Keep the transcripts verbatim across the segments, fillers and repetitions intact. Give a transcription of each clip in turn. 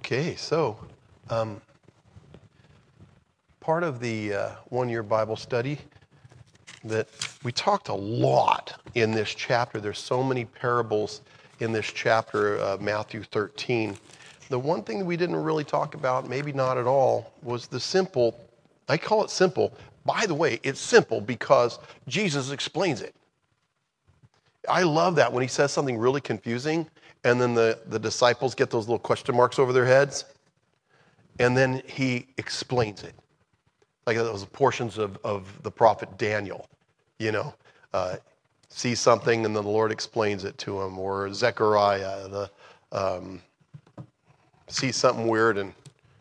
Okay, so um, part of the uh, one-year Bible study that we talked a lot in this chapter. There's so many parables in this chapter, uh, Matthew thirteen. The one thing that we didn't really talk about, maybe not at all, was the simple, I call it simple. By the way, it's simple because Jesus explains it. I love that when he says something really confusing and then the, the disciples get those little question marks over their heads and then he explains it. Like those portions of, of the prophet Daniel, you know, uh, sees something and then the Lord explains it to him. Or Zechariah, the um, sees something weird and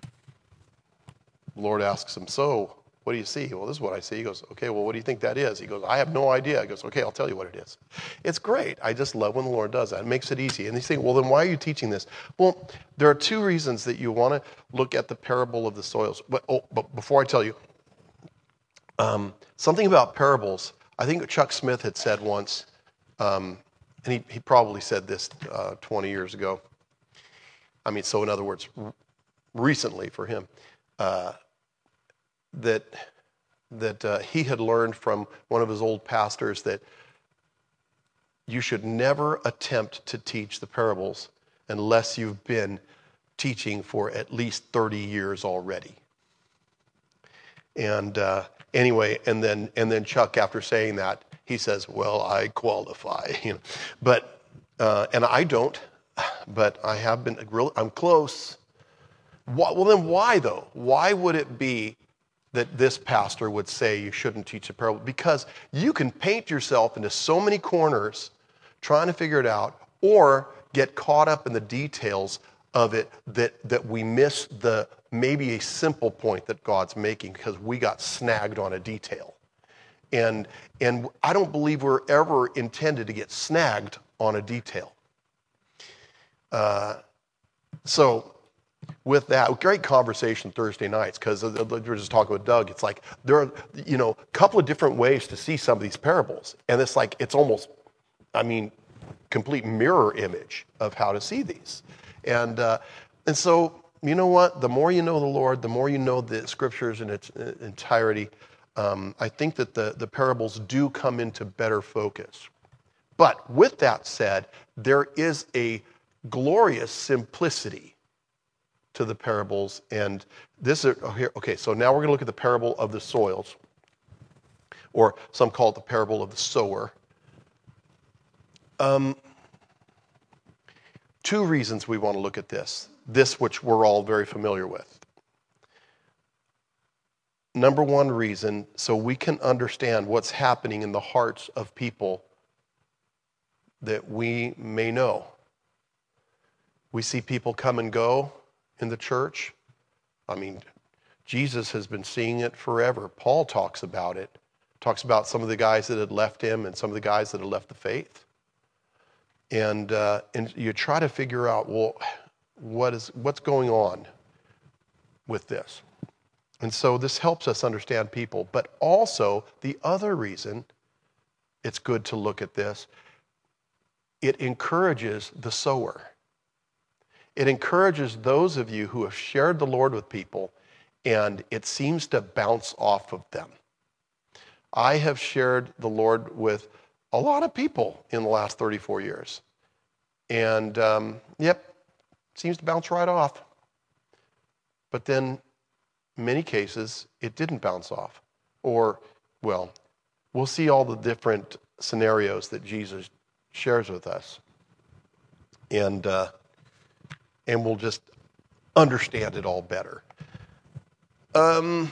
the Lord asks him, so what do you see? Well, this is what I see. He goes, okay, well, what do you think that is? He goes, I have no idea. He goes, okay, I'll tell you what it is. It's great. I just love when the Lord does that. It makes it easy. And you think, well, then why are you teaching this? Well, there are two reasons that you want to look at the parable of the soils. But, oh, but before I tell you, um, something about parables, I think Chuck Smith had said once, um, and he, he probably said this uh, twenty years ago. I mean, so in other words, r- recently for him, uh, that that uh, he had learned from one of his old pastors that you should never attempt to teach the parables unless you've been teaching for at least thirty years already. And uh, anyway, and then and then Chuck, after saying that, he says, "Well, I qualify," you know, but uh, and I don't, but I have been. Real, I'm close. Why, well, then why though? Why would it be that this pastor would say you shouldn't teach a parable? Because you can paint yourself into so many corners trying to figure it out, or get caught up in the details of it that that we miss the maybe a simple point that God's making because we got snagged on a detail. And and I don't believe we're ever intended to get snagged on a detail. Uh, so with that, great conversation Thursday nights, because we were just talking with Doug. It's like there are, you know, a couple of different ways to see some of these parables. And it's like, it's almost, I mean, complete mirror image of how to see these. And uh, and so, you know what? The more you know the Lord, the more you know the scriptures in its entirety, um, I think that the, the parables do come into better focus. But with that said, there is a glorious simplicity to the parables. And this is, oh, here, okay, so now we're going to look at the parable of the soils, or some call it the parable of the sower. Um, two reasons we want to look at this, this which we're all very familiar with. Number one reason, so we can understand what's happening in the hearts of people that we may know. We see people come and go in the church. I mean, Jesus has been seeing it forever. Paul talks about it, talks about some of the guys that had left him and some of the guys that had left the faith. And uh, and you try to figure out, well, what is what's going on with this? And so this helps us understand people. But also, the other reason it's good to look at this, it encourages the sower. It encourages those of you who have shared the Lord with people, and it seems to bounce off of them. I have shared the Lord with a lot of people in the last thirty-four years. And, um, yep, seems to bounce right off. But then, in many cases, it didn't bounce off. Or, well, we'll see all the different scenarios that Jesus shares with us. And, uh, and we'll just understand it all better. Um...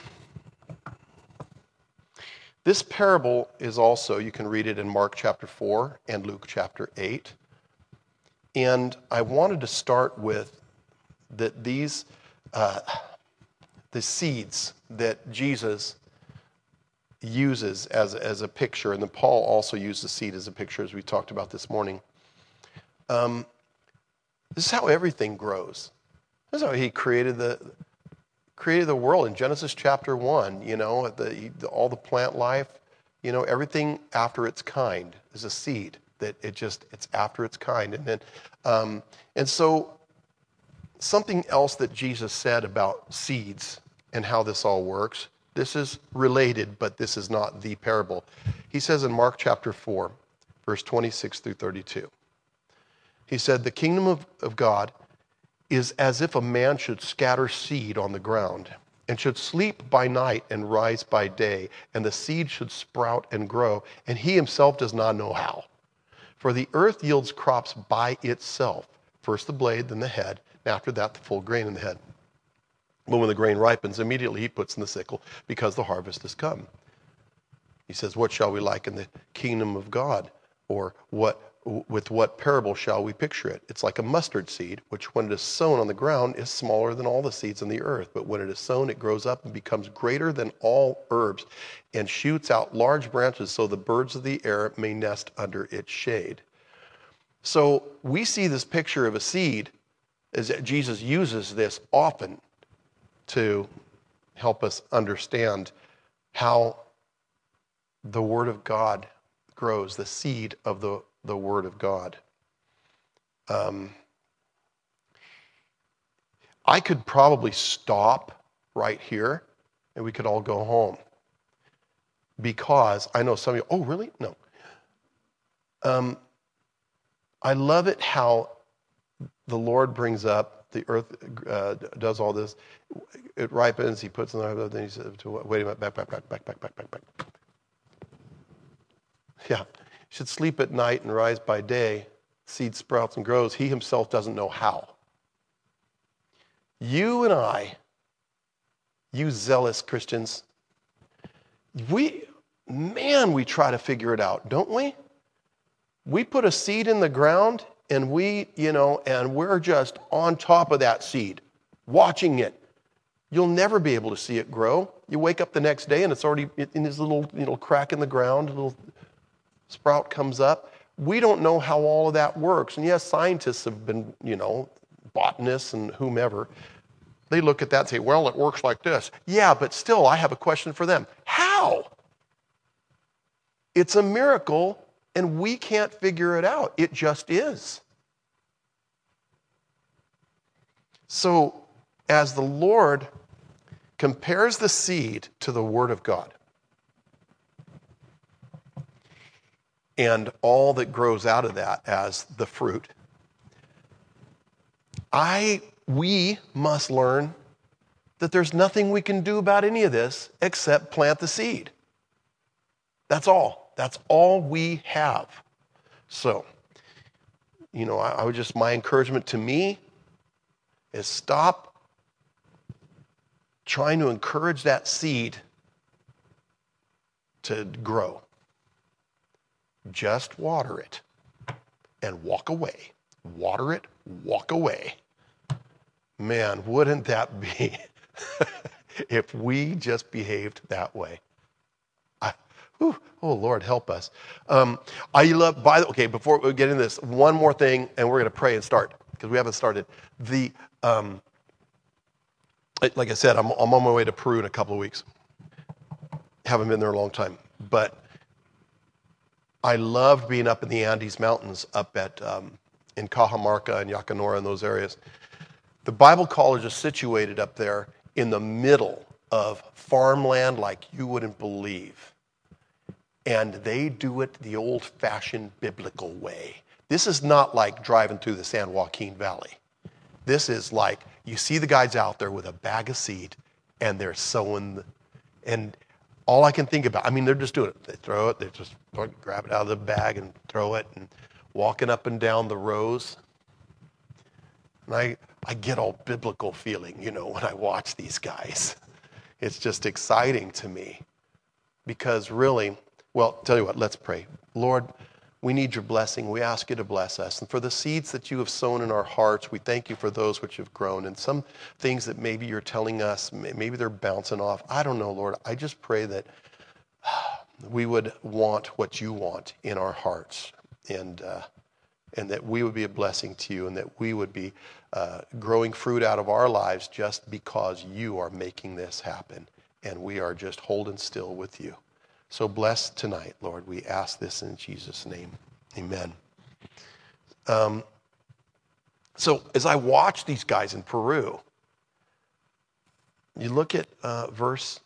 This parable is also, you can read it in Mark chapter four and Luke chapter eight. And I wanted to start with that these, uh, the seeds that Jesus uses as, as a picture, and then Paul also used the seed as a picture as we talked about this morning. Um, this is how everything grows. This is how he created the created the world in Genesis chapter one, you know, the, the, all the plant life, you know, everything after its kind is a seed that it just, it's after its kind. And then, um, and so something else that Jesus said about seeds and how this all works. This is related, but this is not the parable. He says in Mark chapter four, verse twenty-six through thirty-two, he said, the kingdom of, of God is as if a man should scatter seed on the ground and should sleep by night and rise by day, and the seed should sprout and grow, and he himself does not know how. For the earth yields crops by itself, first the blade, then the head, and after that the full grain in the head. But when the grain ripens, immediately he puts in the sickle, because the harvest has come. He says, what shall we liken the kingdom of God? Or what with what parable shall we picture it? It's like a mustard seed, which when it is sown on the ground is smaller than all the seeds on the earth. But when it is sown, it grows up and becomes greater than all herbs and shoots out large branches so the birds of the air may nest under its shade. So we see this picture of a seed, as Jesus uses this often to help us understand how the Word of God grows, the seed of the, the Word of God. Um, I could probably stop right here and we could all go home. Because I know some of you, oh, really? No. Um, I love it how the Lord brings up, the earth uh, does all this. It ripens, he puts in the, then he says, wait a minute, back, back, back, back, back, back, back, back. Yeah, should sleep at night and rise by day. Seed sprouts and grows. He himself doesn't know how. You and I, you zealous Christians, we, man, we try to figure it out, don't we? We put a seed in the ground and we, you know, and we're just on top of that seed, watching it. You'll never be able to see it grow. You wake up the next day and it's already in this little, you know, crack in the ground, a little sprout comes up. We don't know how all of that works. And yes, scientists have been, you know, botanists and whomever, they look at that and say, well, it works like this. Yeah, but still, I have a question for them. How? It's a miracle, and we can't figure it out. It just is. So, as the Lord compares the seed to the Word of God, and all that grows out of that as the fruit, I, we must learn that there's nothing we can do about any of this except plant the seed. That's all. That's all we have. So, you know, I, I would just, my encouragement to me is stop trying to encourage that seed to grow. Just water it and walk away. Water it, walk away. Man, wouldn't that be if we just behaved that way? I, whew, oh, Lord, help us. Um, I love, by the okay, before we get into this, one more thing, and we're going to pray and start, because we haven't started. The, um, like I said, I'm, I'm on my way to Peru in a couple of weeks. Haven't been there a long time, but I loved being up in the Andes Mountains, up at um, in Cajamarca and Yacanora and those areas. The Bible College is situated up there in the middle of farmland like you wouldn't believe. And they do it the old-fashioned biblical way. This is not like driving through the San Joaquin Valley. This is like, you see the guys out there with a bag of seed, and they're sowing, the, and all I can think about, I mean, they're just doing it. They throw it, they just grab it out of the bag and throw it, and walking up and down the rows. And I, I get all biblical feeling, you know, when I watch these guys. It's just exciting to me. Because really, well, tell you what, let's pray. Lord, we need your blessing. We ask you to bless us. And for the seeds that you have sown in our hearts, we thank you for those which have grown. And some things that maybe you're telling us, maybe they're bouncing off. I don't know, Lord. I just pray that we would want what you want in our hearts. And uh, and that we would be a blessing to you, and that we would be uh, growing fruit out of our lives just because you are making this happen. And we are just holding still with you. So bless tonight, Lord. We ask this in Jesus' name. Amen. Um, So as I watch these guys in Peru, you look at uh, verse,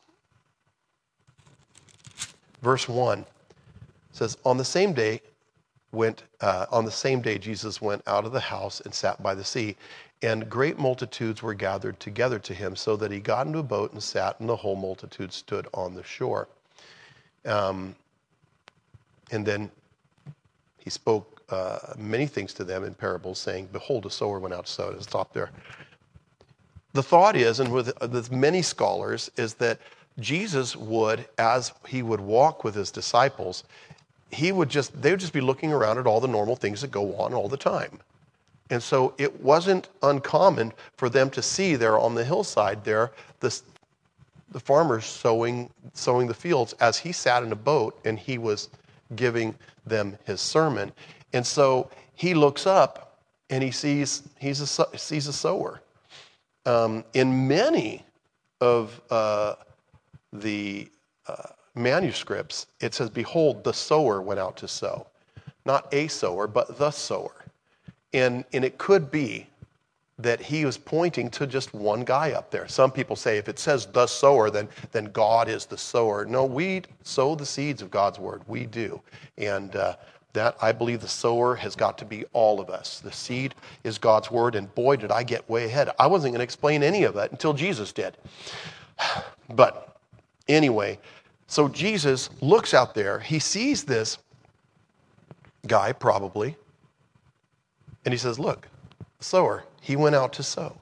verse one. It says, on the same day, went uh, on the same day Jesus went out of the house and sat by the sea, and great multitudes were gathered together to him, so that he got into a boat and sat, and the whole multitude stood on the shore. Um, and then he spoke uh, many things to them in parables, saying, behold, a sower went out to sow. Let's stop there. The thought is, and with, with many scholars, is that Jesus would, as he would walk with his disciples, he would just, they would just be looking around at all the normal things that go on all the time. And so it wasn't uncommon for them to see there on the hillside there, this, the farmers sowing, sowing the fields as he sat in a boat and he was giving them his sermon. And so he looks up and he sees, he's a, sees a sower. Um, in many of uh, the uh, manuscripts, it says, behold, the sower went out to sow. Not a sower, but the sower. And, and it could be that he was pointing to just one guy up there. Some people say if it says the sower, then, then God is the sower. No, we sow the seeds of God's word. We do. And uh, that, I believe the sower has got to be all of us. The seed is God's word, and boy, did I get way ahead. I wasn't going to explain any of that until Jesus did. But anyway, so Jesus looks out there. He sees this guy, probably, and he says, look, the sower, he went out to sow.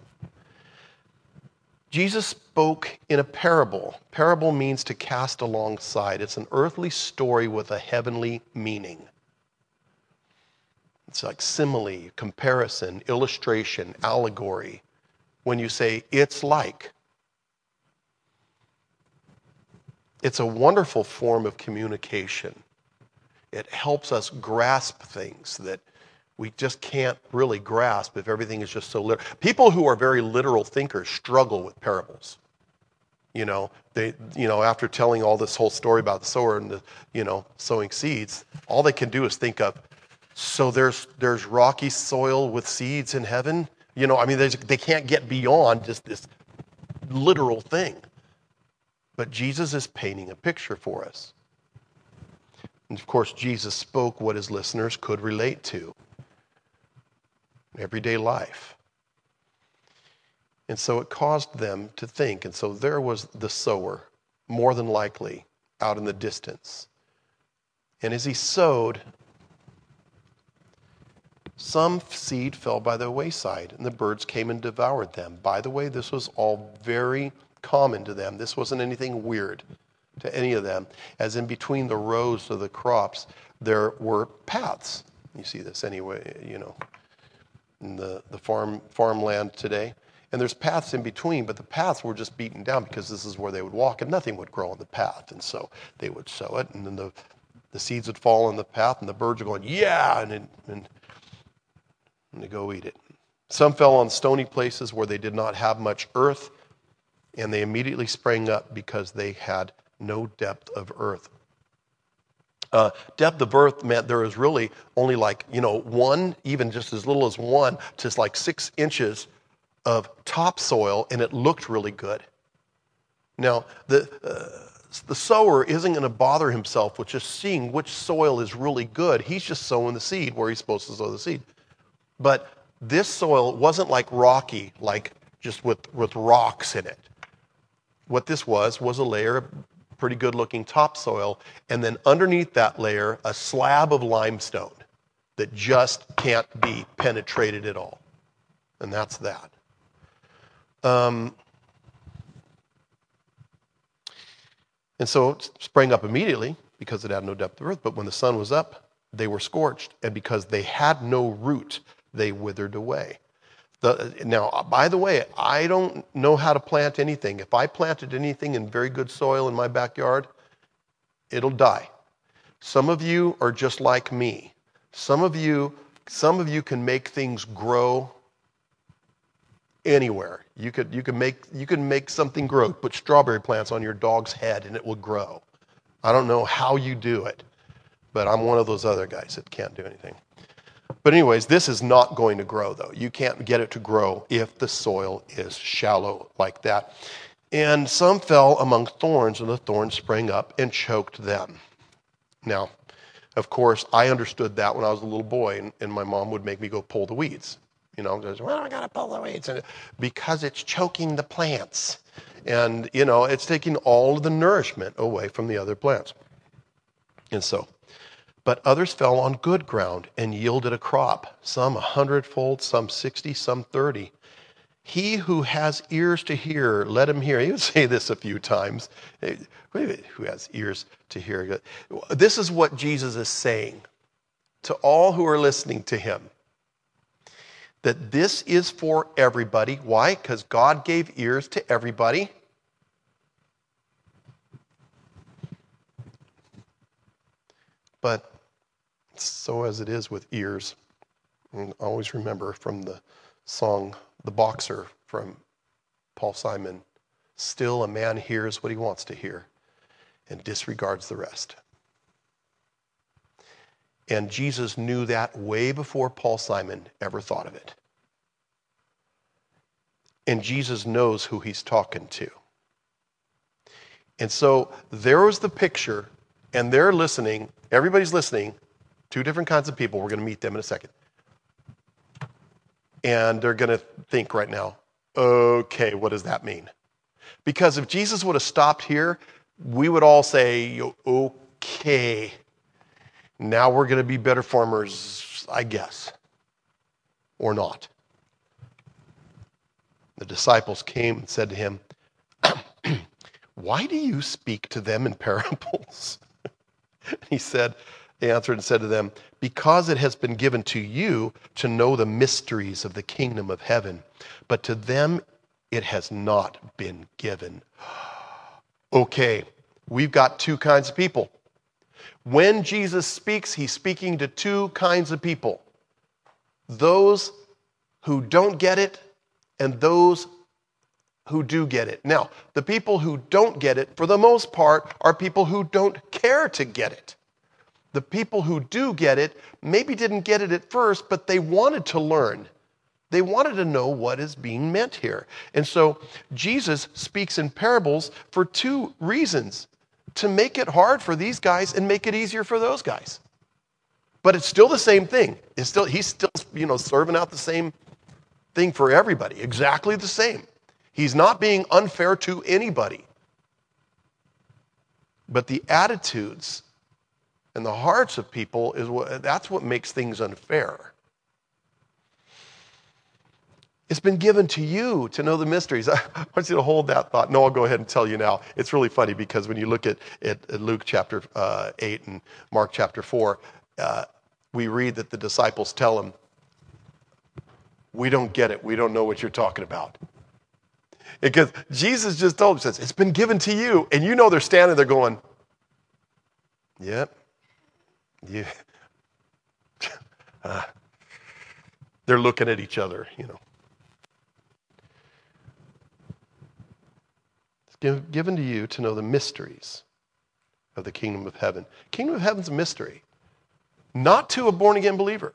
Jesus spoke in a parable. Parable means to cast alongside. It's an earthly story with a heavenly meaning. It's like simile, comparison, illustration, allegory. When you say, it's like. It's a wonderful form of communication. It helps us grasp things that we just can't really grasp if everything is just so literal. People who are very literal thinkers struggle with parables. You know, they, you know, after telling all this whole story about the sower and the, you know, sowing seeds, all they can do is think of, so there's there's rocky soil with seeds in heaven. You know, I mean, they can't get beyond just this literal thing. But Jesus is painting a picture for us. And of course, Jesus spoke what his listeners could relate to. Everyday life. And so it caused them to think. And so there was the sower, more than likely, out in the distance. And as he sowed, some seed fell by the wayside, and the birds came and devoured them. By the way, this was all very common to them. This wasn't anything weird to any of them. As in between the rows of the crops, there were paths. You see this anyway, you know, in the, the farm farmland today. And there's paths in between, but the paths were just beaten down because this is where they would walk, and nothing would grow on the path. And so they would sow it, and then the, the seeds would fall on the path, and the birds are going, yeah, and, and, and they go eat it. Some fell on stony places where they did not have much earth, and they immediately sprang up because they had no depth of earth. Uh, depth of earth meant there was really only like, you know, one, even just as little as one, to like six inches of topsoil, and it looked really good. Now, the uh, the sower isn't going to bother himself with just seeing which soil is really good. He's just sowing the seed where he's supposed to sow the seed. But this soil wasn't like rocky, like just with, with rocks in it. What this was, was a layer of pretty good-looking topsoil, and then underneath that layer, a slab of limestone that just can't be penetrated at all. And that's that. Um, and so it sprang up immediately because it had no depth of earth, but when the sun was up, they were scorched, and because they had no root, they withered away. The, now, by the way, I don't know how to plant anything. If I planted anything in very good soil in my backyard, it'll die. Some of you are just like me. Some of you, some of you can make things grow anywhere. You could, you could make, you can make something grow. Put strawberry plants on your dog's head and it will grow. I don't know how you do it, but I'm one of those other guys that can't do anything. But anyways, this is not going to grow, though. You can't get it to grow if the soil is shallow like that. And some fell among thorns, and the thorns sprang up and choked them. Now, of course, I understood that when I was a little boy, and, and my mom would make me go pull the weeds. You know, goes, well, I got to pull the weeds. And because it's choking the plants. And, you know, it's taking all of the nourishment away from the other plants. And so... But others fell on good ground and yielded a crop, some a hundredfold, some sixty, some thirty. He who has ears to hear, let him hear. He would say this a few times. Who has ears to hear? This is what Jesus is saying to all who are listening to him. That this is for everybody. Why? Because God gave ears to everybody. But so as it is with ears, and I always remember from the song The Boxer from Paul Simon, still a man hears what he wants to hear and disregards the rest. And Jesus knew that way before Paul Simon ever thought of it. And Jesus knows who he's talking to. And so there was the picture, and they're listening, everybody's listening. Two different kinds of people. We're going to meet them in a second. And they're going to think right now, okay, what does that mean? Because if Jesus would have stopped here, we would all say, okay, now we're going to be better farmers, I guess. Or not. The disciples came and said to him, why do you speak to them in parables? He said, They answered and said to them, because it has been given to you to know the mysteries of the kingdom of heaven, but to them it has not been given. Okay, we've got two kinds of people. When Jesus speaks, he's speaking to two kinds of people. Those who don't get it and those who do get it. Now, the people who don't get it, for the most part, are people who don't care to get it. The people who do get it maybe didn't get it at first, but they wanted to learn. They wanted to know what is being meant here. And so Jesus speaks in parables for two reasons. To make it hard for these guys and make it easier for those guys. But it's still the same thing. It's still, he's still, you know, serving out the same thing for everybody. Exactly the same. He's not being unfair to anybody. But the attitudes and the hearts of people, is what that's what makes things unfair. It's been given to you to know the mysteries. I want you to hold that thought. No, I'll go ahead and tell you now. It's really funny because when you look at, at, at Luke chapter uh, eight and Mark chapter four, uh, we read that the disciples tell him, we don't get it. We don't know what you're talking about. Because Jesus just told them, says, it's been given to you. And you know they're standing there going, yep. Yeah. uh, they're looking at each other, you know. It's give, given to you to know the mysteries of the kingdom of heaven. Kingdom of heaven's a mystery. Not to a born-again believer.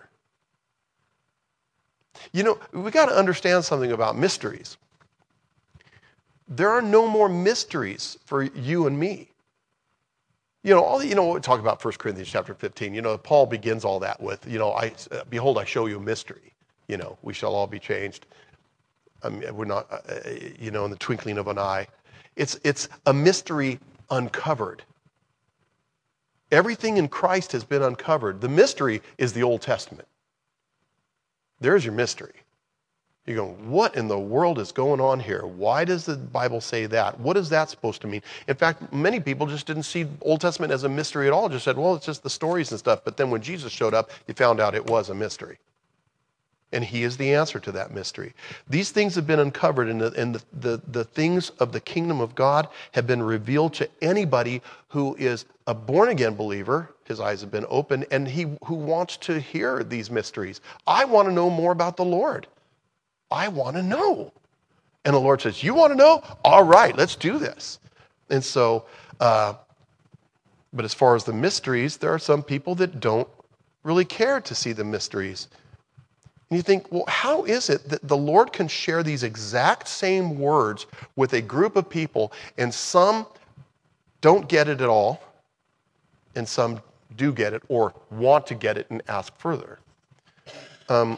You know, we got to understand something about mysteries. There are no more mysteries for you and me. You know, all the, you know, we talk about First Corinthians chapter fifteen. You know, Paul begins all that with, you know, I uh, behold, I show you a mystery. You know, we shall all be changed. I mean, we're not, uh, you know, in the twinkling of an eye. It's it's a mystery uncovered. Everything in Christ has been uncovered. The mystery is the Old Testament. There's your mystery. You're going, what in the world is going on here? Why does the Bible say that? What is that supposed to mean? In fact, many people just didn't see Old Testament as a mystery at all. Just said, well, it's just the stories and stuff. But then when Jesus showed up, you found out it was a mystery. And he is the answer to that mystery. These things have been uncovered, and, the, and the, the, the things of the kingdom of God have been revealed to anybody who is a born-again believer. His eyes have been opened, and he who wants to hear these mysteries. I want to know more about the Lord. I want to know. And the Lord says, you want to know? All right, let's do this. And so, uh, but as far as the mysteries, there are some people that don't really cared to see the mysteries. And you think, well, how is it that the Lord can share these exact same words with a group of people, and some don't get it at all, and some do get it or want to get it and ask further? Um,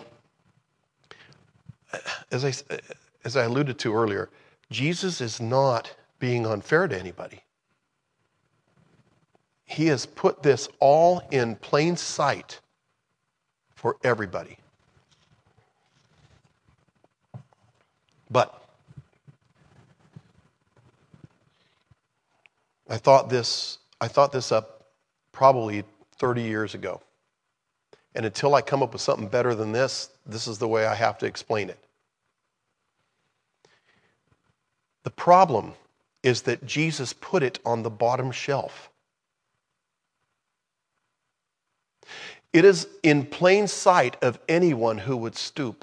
as I, as I alluded to earlier, Jesus is not being unfair to anybody. He has put this all in plain sight for everybody. But I thought this I thought this up probably thirty years ago. And until I come up with something better than this, this is the way I have to explain it. The problem is that Jesus put it on the bottom shelf. It is in plain sight of anyone who would stoop.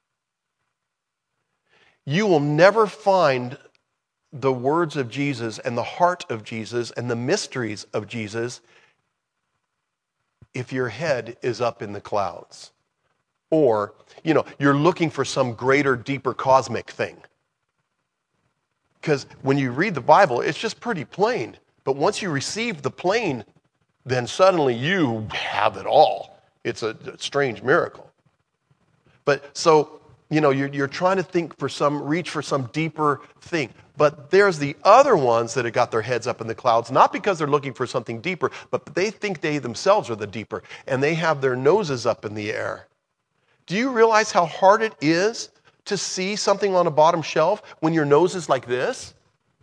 You will never find the words of Jesus and the heart of Jesus and the mysteries of Jesus if your head is up in the clouds. Or, you know, you're looking for some greater, deeper cosmic thing. Because when you read the Bible, it's just pretty plain. But once you receive the plain, then suddenly you have it all. It's a, a strange miracle. But so, you know, you're, you're trying to think for some, reach for some deeper thing. But there's the other ones that have got their heads up in the clouds, not because they're looking for something deeper, but they think they themselves are the deeper, and they have their noses up in the air. Do you realize how hard it is to see something on a bottom shelf when your nose is like this?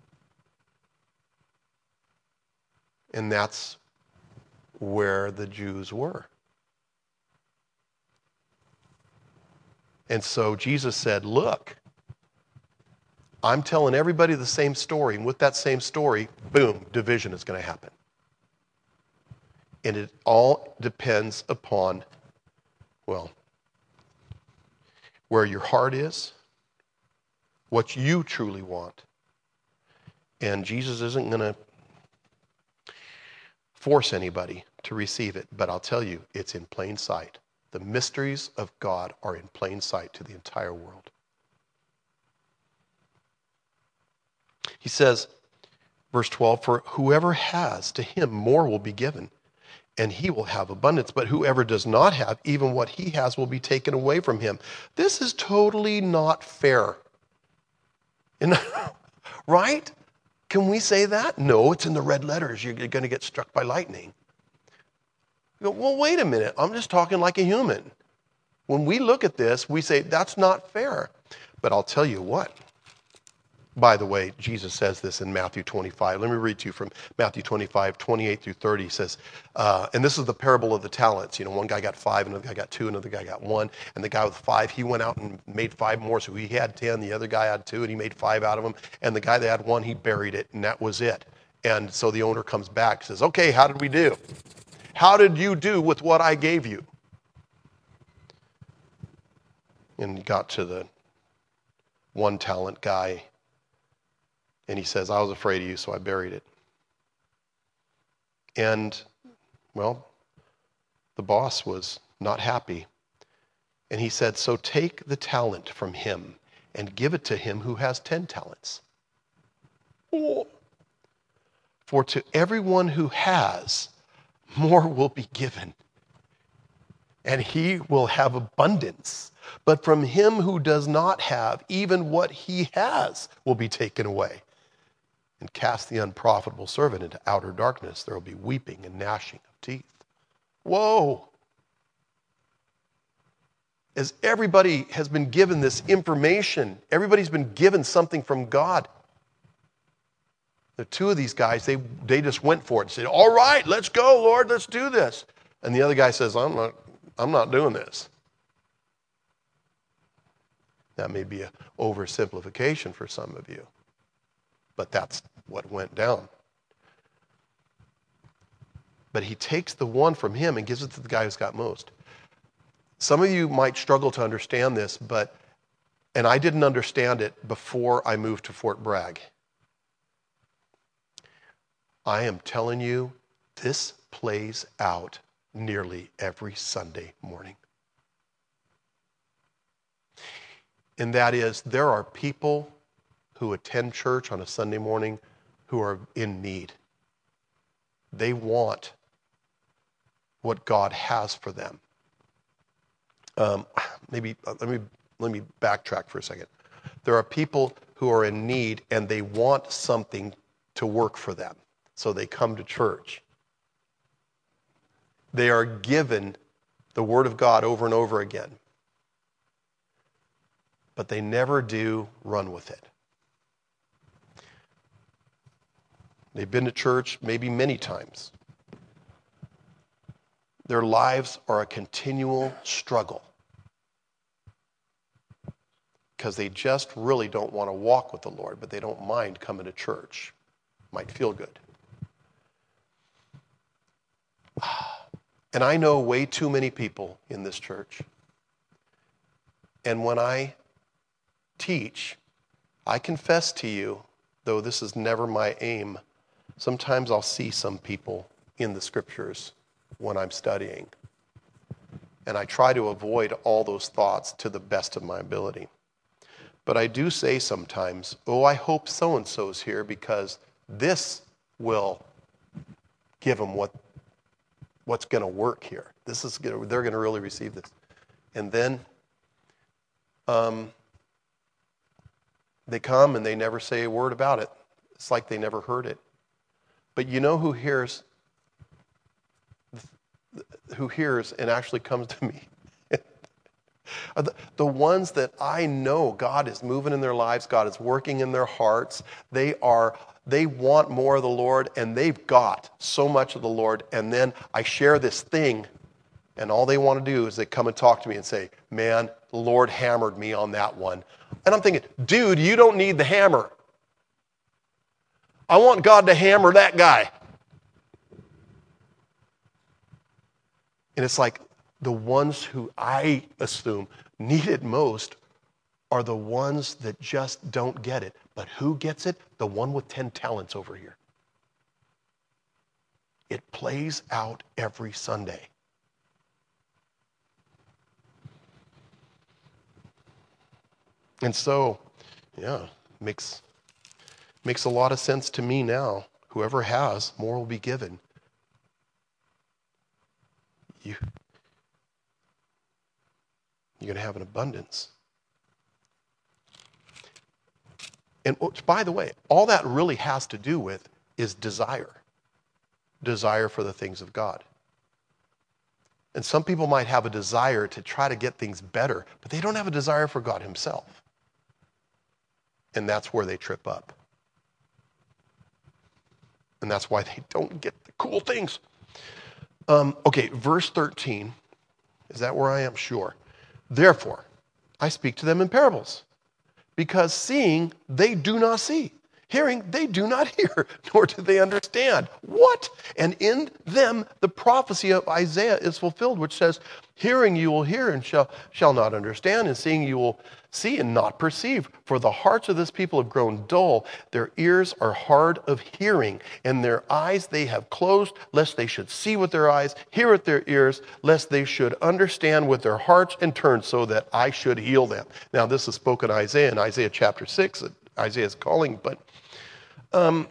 And that's where the Jews were. And so Jesus said, look, I'm telling everybody the same story, and with that same story, boom, division is going to happen. And it all depends upon, well, where your heart is, what you truly want. And Jesus isn't going to force anybody to receive it, but I'll tell you, it's in plain sight. The mysteries of God are in plain sight to the entire world. He says, verse twelve, for whoever has, to him more will be given, and he will have abundance. But whoever does not have, even what he has will be taken away from him. This is totally not fair. And, right? Can we say that? No, it's in the red letters. You're going to get struck by lightning. You go, well, wait a minute. I'm just talking like a human. When we look at this, we say, that's not fair. But I'll tell you what. By the way, Jesus says this in Matthew twenty-five. Let me read to you from Matthew twenty-five, twenty-eight through thirty. He says, uh, and this is the parable of the talents. You know, one guy got five, another guy got two, another guy got one. And the guy with five, he went out and made five more. So he had ten. The other guy had two, and he made five out of them. And the guy that had one, he buried it, and that was it. And so the owner comes back and says, okay, how did we do? How did you do with what I gave you? And he got to the one talent guy. And he says, I was afraid of you, so I buried it. And, well, the boss was not happy. And he said, so take the talent from him and give it to him who has ten talents. Oh. For to everyone who has, more will be given, and he will have abundance. But from him who does not have, even what he has will be taken away. And cast the unprofitable servant into outer darkness. There will be weeping and gnashing of teeth. Whoa. As everybody has been given this information, everybody's been given something from God. The two of these guys, they, they just went for it and said, all right, let's go, Lord, let's do this. And the other guy says, I'm not, I'm not doing this. That may be an oversimplification for some of you. But that's what went down. But he takes the one from him and gives it to the guy who's got most. Some of you might struggle to understand this, but, and I didn't understand it before I moved to Fort Bragg. I am telling you, this plays out nearly every Sunday morning. And that is, there are people who attend church on a Sunday morning who are in need. They want what God has for them. Um, maybe uh, let me let me backtrack for a second. There are people who are in need and they want something to work for them, so they come to church. They are given the Word of God over and over again, but they never do run with it. They've been to church maybe many times. Their lives are a continual struggle because they just really don't want to walk with the Lord, but they don't mind coming to church. Might feel good. And I know way too many people in this church. And when I teach, I confess to you, though this is never my aim, sometimes I'll see some people in the scriptures when I'm studying. And I try to avoid all those thoughts to the best of my ability. But I do say sometimes, oh, I hope so-and-so's here because this will give them what, what's going to work here. This is gonna, they're going to really receive this. And then um, they come and they never say a word about it. It's like they never heard it. But you know who hears, who hears and actually comes to me? Are the, the ones that I know God is moving in their lives, God is working in their hearts. They are, they want more of the Lord, and they've got so much of the Lord. And then I share this thing, and all they want to do is they come and talk to me and say, man, the Lord hammered me on that one. And I'm thinking, dude, you don't need the hammer. I want God to hammer that guy. And it's like the ones who I assume need it most are the ones that just don't get it. But who gets it? The one with ten talents over here. It plays out every Sunday. And so, yeah, makes makes a lot of sense to me now. Whoever has, more will be given. You, you're going to have an abundance. And by the way, all that really has to do with is desire. Desire for the things of God. And some people might have a desire to try to get things better, but they don't have a desire for God himself. And that's where they trip up. And that's why they don't get the cool things. Um, okay, verse thirteen. Is that where I am? Sure. Therefore, I speak to them in parables, because seeing they do not see, hearing they do not hear, nor do they understand. What? And in them the prophecy of Isaiah is fulfilled, which says, hearing you will hear and shall, shall not understand, and seeing you will see and not perceive. For the hearts of this people have grown dull, their ears are hard of hearing, and their eyes they have closed, lest they should see with their eyes, hear with their ears, lest they should understand with their hearts and turn, so that I should heal them. Now this is spoken Isaiah in Isaiah chapter six, Isaiah's calling, but um,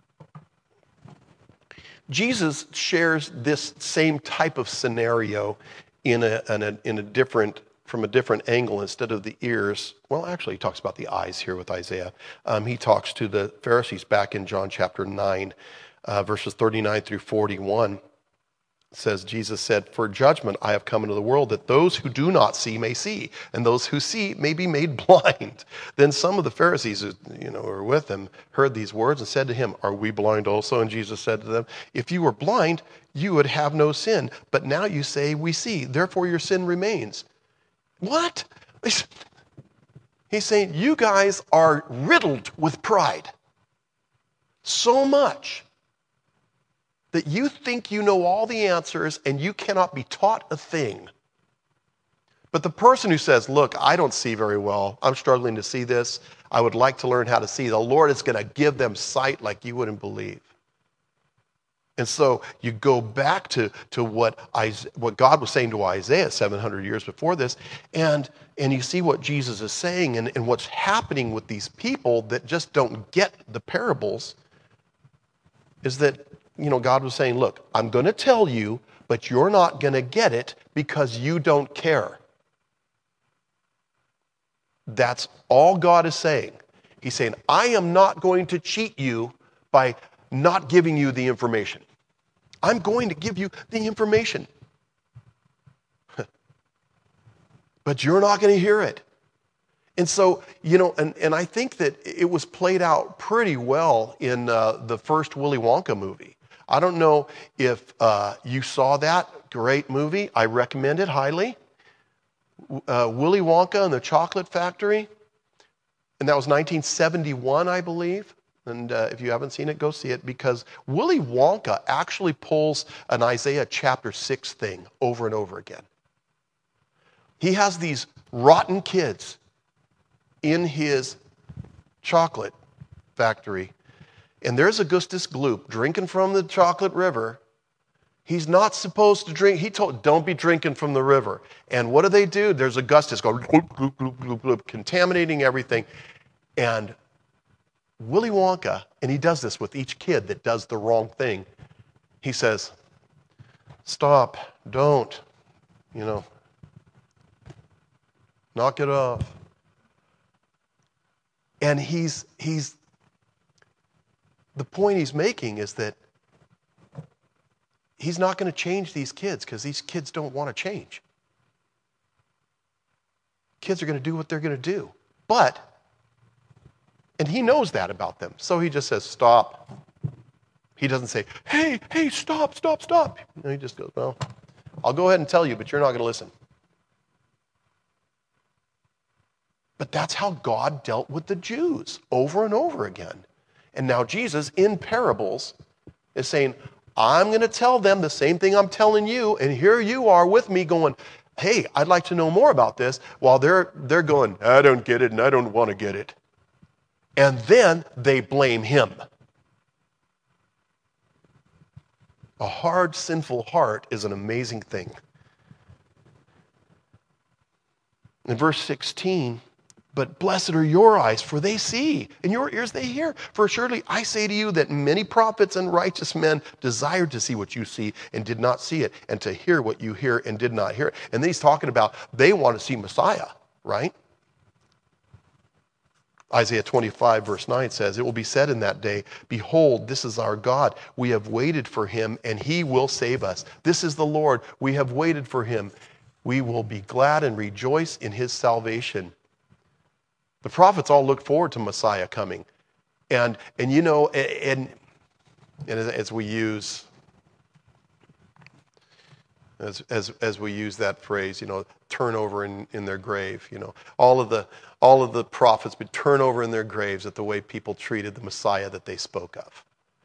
Jesus shares this same type of scenario in a, in a, in a different, from a different angle. Instead of the ears, well, actually he talks about the eyes here with Isaiah. Um, he talks to the Pharisees back in John chapter nine, uh, verses thirty-nine through forty-one. It says, Jesus said, for judgment I have come into the world, that those who do not see may see, and those who see may be made blind. Then some of the Pharisees who, you know, were with him heard these words and said to him, are we blind also? And Jesus said to them, if you were blind, you would have no sin. But now you say we see, therefore your sin remains. What? He's saying you guys are riddled with pride. So much that you think you know all the answers and you cannot be taught a thing. But the person who says, look, I don't see very well. I'm struggling to see this. I would like to learn how to see. The Lord is going to give them sight like you wouldn't believe. And so you go back to, to what, Isaiah, what God was saying to Isaiah seven hundred years before this, and, and you see what Jesus is saying and, and what's happening with these people that just don't get the parables is that, you know, God was saying, look, I'm going to tell you, but you're not going to get it because you don't care. That's all God is saying. He's saying, I am not going to cheat you by not giving you the information. I'm going to give you the information. But you're not going to hear it. And so, you know, and, and I think that it was played out pretty well in uh, the first Willy Wonka movie. I don't know if uh, you saw that. Great movie. I recommend it highly. Uh, Willy Wonka and the Chocolate Factory. And that was nineteen seventy-one, I believe. And uh, if you haven't seen it, go see it, because Willy Wonka actually pulls an Isaiah chapter six thing over and over again. He has these rotten kids in his chocolate factory, and there's Augustus Gloop drinking from the chocolate river. He's not supposed to drink. He told, don't be drinking from the river. And what do they do? There's Augustus going, gloop, gloop, gloop, gloop, gloop, contaminating everything. And Willy Wonka, and he does this with each kid that does the wrong thing, he says, stop, don't, you know, knock it off. And he's, he's, the point he's making is that he's not going to change these kids because these kids don't want to change. Kids are going to do what they're going to do. But, and he knows that about them, so he just says, stop. He doesn't say, hey, hey, stop, stop, stop. No, he just goes, well, I'll go ahead and tell you, but you're not going to listen. But that's how God dealt with the Jews over and over again. And now Jesus, in parables, is saying, I'm going to tell them the same thing I'm telling you, and here you are with me going, hey, I'd like to know more about this, while they're, they're going, I don't get it, and I don't want to get it. And then they blame him. A hard, sinful heart is an amazing thing. In verse sixteen, but blessed are your eyes, for they see, and your ears they hear. For surely I say to you that many prophets and righteous men desired to see what you see and did not see it, and to hear what you hear and did not hear it. And then he's talking about they want to see Messiah, right? Isaiah twenty-five verse nine says, it will be said in that day, behold, this is our God. We have waited for him, and he will save us. This is the Lord. We have waited for him. We will be glad and rejoice in his salvation. The prophets all looked forward to Messiah coming. And, and you know, and, and as we use, as, as, as we use that phrase, you know, turn over in, in their grave, you know, all of the, all of the prophets would turn over in their graves at the way people treated the Messiah that they spoke of.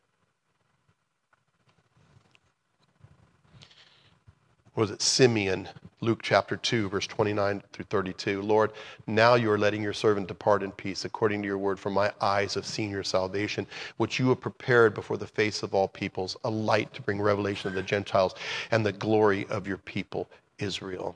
Was it Simeon, Luke chapter two, verse twenty-nine through thirty-two? Lord, now you are letting your servant depart in peace according to your word, for my eyes have seen your salvation, which you have prepared before the face of all peoples, a light to bring revelation of the Gentiles and the glory of your people, Israel.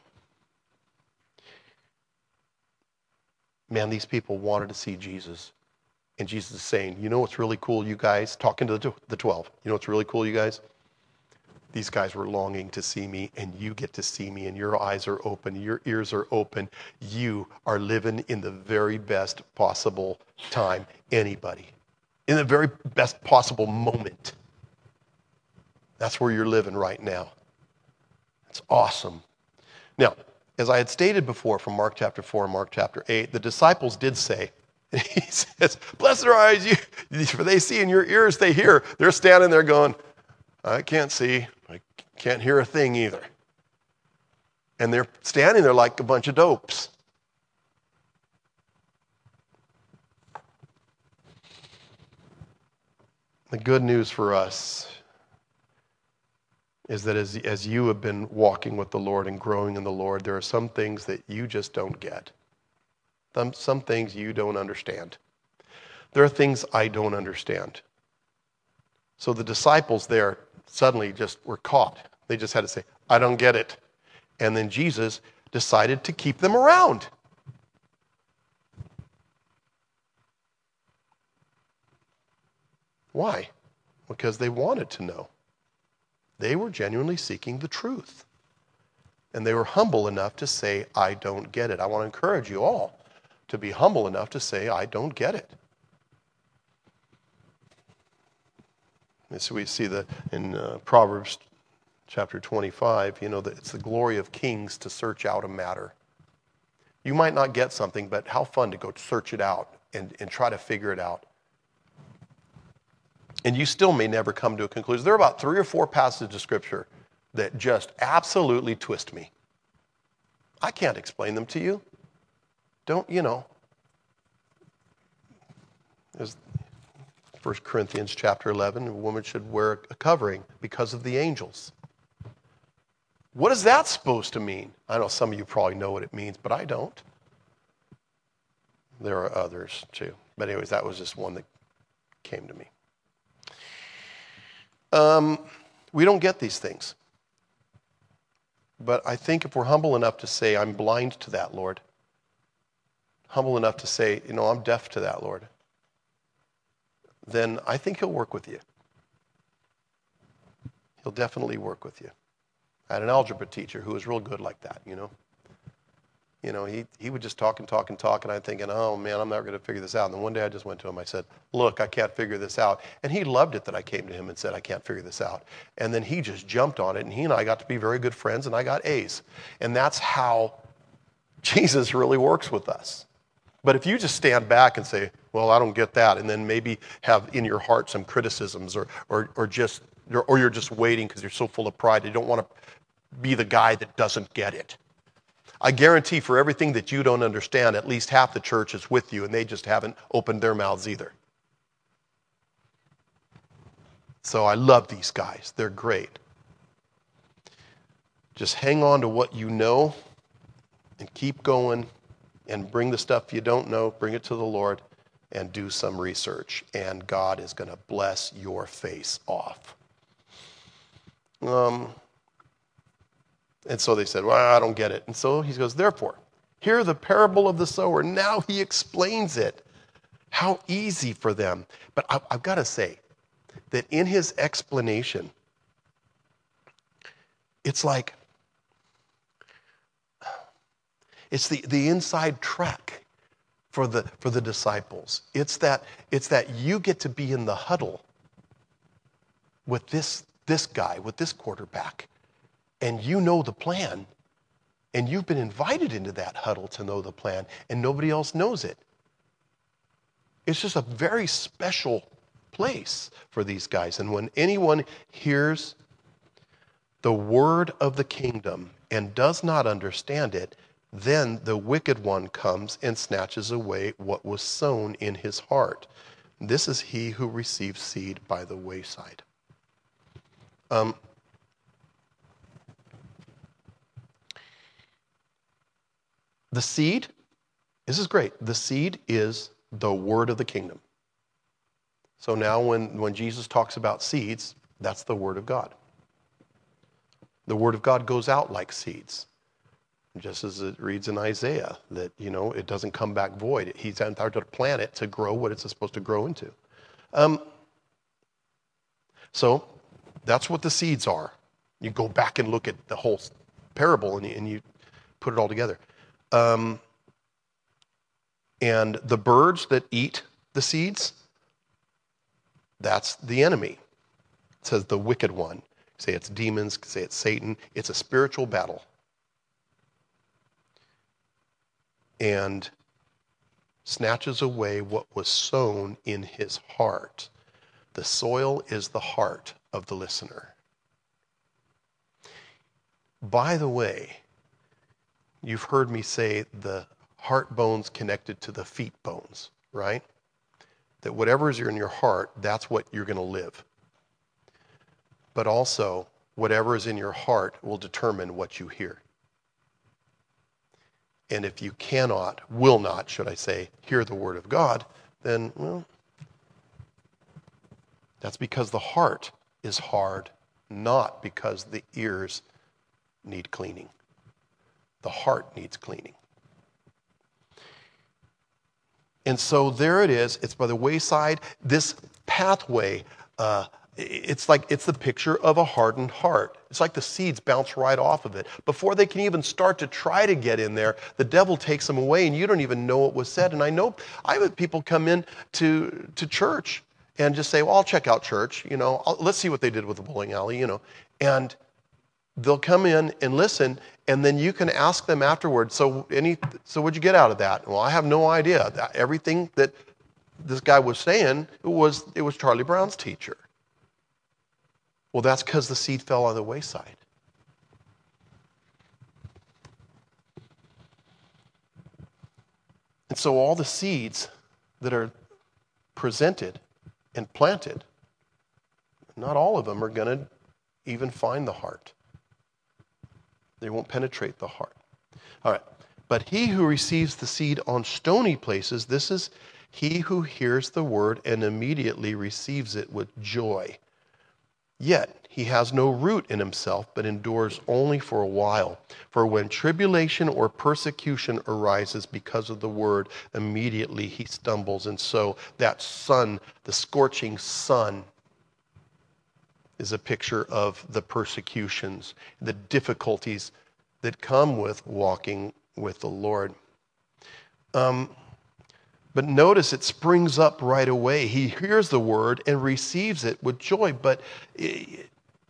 Man, these people wanted to see Jesus. And Jesus is saying, you know what's really cool, you guys? Talking to the twelve. You know what's really cool, you guys? These guys were longing to see me, and you get to see me, and your eyes are open, your ears are open. You are living in the very best possible time, anybody. In the very best possible moment. That's where you're living right now. It's awesome. Now, as I had stated before from Mark chapter four and Mark chapter eight, the disciples did say, and he says, blessed are eyes, you, for they see, and your ears they hear. They're standing there going, I can't see. I can't hear a thing either. And they're standing there like a bunch of dopes. The good news for us is that as, as you have been walking with the Lord and growing in the Lord, there are some things that you just don't get. Some, some things you don't understand. There are things I don't understand. So the disciples there suddenly just were caught. They just had to say, I don't get it. And then Jesus decided to keep them around. Why? Because they wanted to know. They were genuinely seeking the truth. And they were humble enough to say, I don't get it. I want to encourage you all to be humble enough to say, I don't get it. And so we see that in uh, Proverbs chapter twenty-five, you know, that it's the glory of kings to search out a matter. You might not get something, but how fun to go search it out and, and try to figure it out. And you still may never come to a conclusion. There are about three or four passages of Scripture that just absolutely twist me. I can't explain them to you. Don't, you know. There's First Corinthians chapter eleven, a woman should wear a covering because of the angels. What is that supposed to mean? I know some of you probably know what it means, but I don't. There are others too. But anyways, that was just one that came to me. Um, we don't get these things. But I think if we're humble enough to say, I'm blind to that, Lord. Humble enough to say, you know, I'm deaf to that, Lord. Then I think he'll work with you. He'll definitely work with you. I had an algebra teacher who was real good like that, you know. You know, he, he would just talk and talk and talk, and I'm thinking, oh, man, I'm not going to figure this out. And then one day I just went to him. I said, look, I can't figure this out. And he loved it that I came to him and said, I can't figure this out. And then he just jumped on it, and he and I got to be very good friends, and I got A's. And that's how Jesus really works with us. But if you just stand back and say, well, I don't get that, and then maybe have in your heart some criticisms, or or, or just or you're just waiting because you're so full of pride, you don't want to be the guy that doesn't get it. I guarantee for everything that you don't understand, at least half the church is with you, and they just haven't opened their mouths either. So I love these guys. They're great. Just hang on to what you know and keep going and bring the stuff you don't know, bring it to the Lord, and do some research. And God is going to bless your face off. Um... And so they said, well, I don't get it. And so he goes, therefore, hear the parable of the sower. Now he explains it. How easy for them. But I, I've got to say that in his explanation, it's like, it's the, the inside track for the, for the disciples. It's that, it's that you get to be in the huddle with this, this guy, with this quarterback. And you know the plan, and you've been invited into that huddle to know the plan, and nobody else knows it. It's just a very special place for these guys. And when anyone hears the word of the kingdom and does not understand it, then the wicked one comes and snatches away what was sown in his heart. This is he who receives seed by the wayside. Um, The seed, this is great. The seed is the word of the kingdom. So now when, when Jesus talks about seeds, that's the word of God. The word of God goes out like seeds. Just as it reads in Isaiah, that, you know, it doesn't come back void. He's out there to plant it to grow what it's supposed to grow into. Um, so that's what the seeds are. You go back and look at the whole parable and you, and you put it all together. Um, and the birds that eat the seeds, that's the enemy. It says the wicked one. Say it's demons, say it's Satan. It's a spiritual battle. And snatches away what was sown in his heart. The soil is the heart of the listener. By the way, you've heard me say the heart bones connected to the feet bones, right? That whatever is in your heart, that's what you're going to live. But also, whatever is in your heart will determine what you hear. And if you cannot, will not, should I say, hear the word of God, then, well, that's because the heart is hard not because the ears need cleaning. The heart needs cleaning. And so there it is. It's by the wayside. This pathway, uh, it's like it's the picture of a hardened heart. It's like the seeds bounce right off of it. Before they can even start to try to get in there, the devil takes them away, and you don't even know what was said. And I know I've had people come in to, to church and just say, well, I'll check out church. You know, I'll, let's see what they did with the bowling alley, you know. And they'll come in and listen, and then you can ask them afterwards, so any, so what'd you get out of that? Well, I have no idea. That, everything that this guy was saying, it was, it was Charlie Brown's teacher. Well, that's because the seed fell on the wayside. And so all the seeds that are presented and planted, not all of them are going to even find the heart. They won't penetrate the heart. All right. But he who receives the seed on stony places, this is he who hears the word and immediately receives it with joy. Yet he has no root in himself, but endures only for a while. For when tribulation or persecution arises because of the word, immediately he stumbles. And so that sun, the scorching sun, is a picture of the persecutions, the difficulties that come with walking with the Lord. Um, but notice it springs up right away. He hears the word and receives it with joy. But it,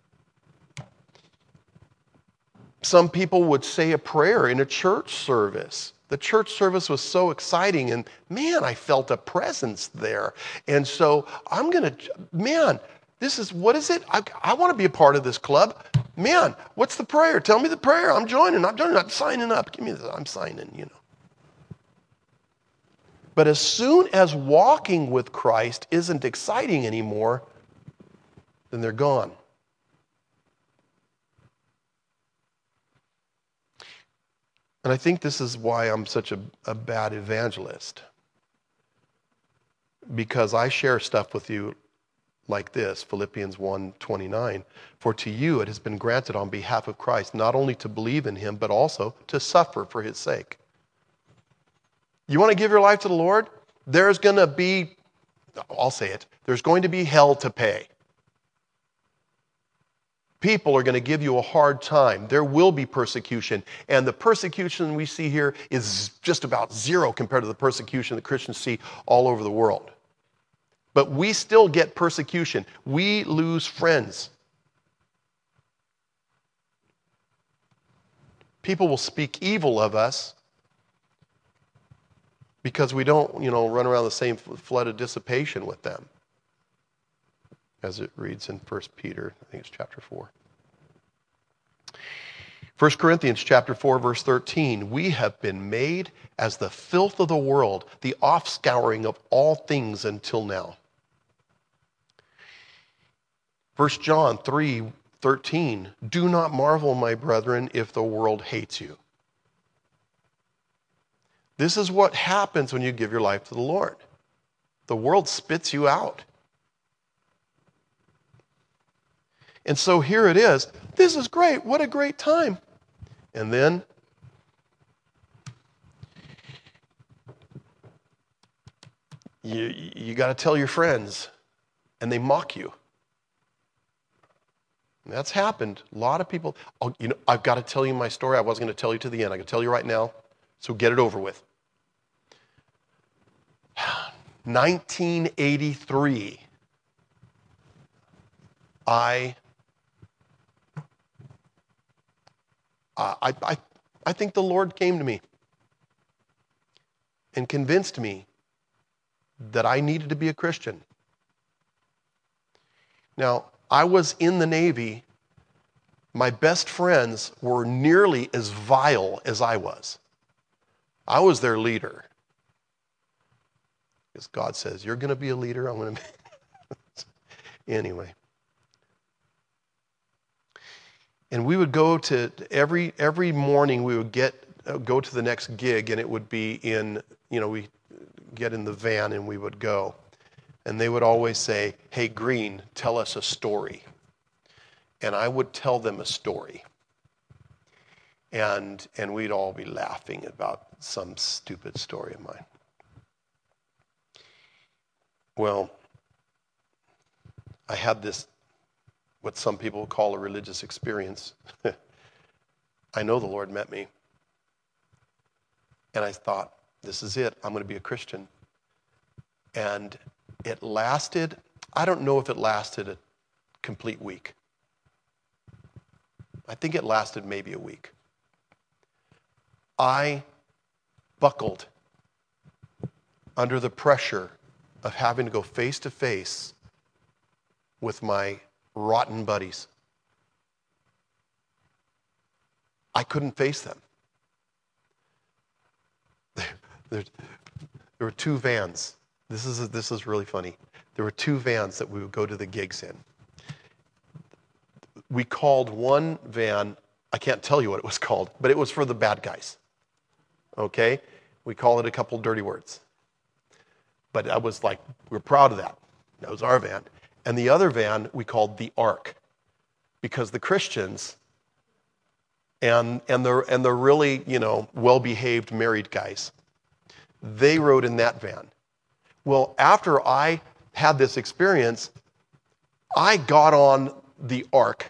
some people would say a prayer in a church service. The church service was so exciting, and man, I felt a presence there. And so I'm going to, man, this is, what is it? I, I want to be a part of this club. Man, what's the prayer? Tell me the prayer. I'm joining. I'm joining. I'm signing up. Give me this. I'm signing, you know. But as soon as walking with Christ isn't exciting anymore, then they're gone. And I think this is why I'm such a, a bad evangelist. Because I share stuff with you like this, Philippians one twenty-nine. For to you it has been granted on behalf of Christ, not only to believe in him, but also to suffer for his sake. You want to give your life to the Lord? There's going to be, I'll say it, there's going to be hell to pay. People are going to give you a hard time. There will be persecution. And the persecution we see here is just about zero compared to the persecution that Christians see all over the world. But we still get persecution. We lose friends. People will speak evil of us because we don't, you know, run around the same flood of dissipation with them, as it reads in First Peter, I think it's chapter four. First Corinthians chapter four, verse thirteen, we have been made as the filth of the world, the offscouring of all things until now. First John three, thirteen, do not marvel, my brethren, if the world hates you. This is what happens when you give your life to the Lord. The world spits you out. And so here it is. This is great. What a great time. And then you, you got to tell your friends, and they mock you. And that's happened. A lot of people, oh, you know, I've got to tell you my story. I wasn't going to tell you to the end. I can tell you right now. So get it over with. nineteen eighty-three, I, I, I, I think the Lord came to me and convinced me that I needed to be a Christian. Now, I was in the Navy. My best friends were nearly as vile as I was. I was their leader. Because God says, you're going to be a leader, I'm going to be... Anyway. And we would go to, every every morning we would get uh, go to the next gig, and it would be in, you know, we get in the van and we would go. And they would always say, hey, Green, tell us a story. and I would tell them a story. And, and we'd all be laughing about some stupid story of mine. Well, I had this, what some people call a religious experience. I know the Lord met me. And I thought, this is it. I'm going to be a Christian. And it lasted, I don't know if it lasted a complete week. I think it lasted maybe a week. I buckled under the pressure of having to go face to face with my rotten buddies. I couldn't face them. There, there, there were two vans. This is, this is really funny. There were two vans that we would go to the gigs in. We called one van, I can't tell you what it was called, but it was for the bad guys. Okay? We call it a couple dirty words. But I was like, we we're proud of that. That was our van. And the other van we called the Ark, because the Christians and and the and the really, you know, well-behaved married guys, they rode in that van. Well, after I had this experience, I got on the Ark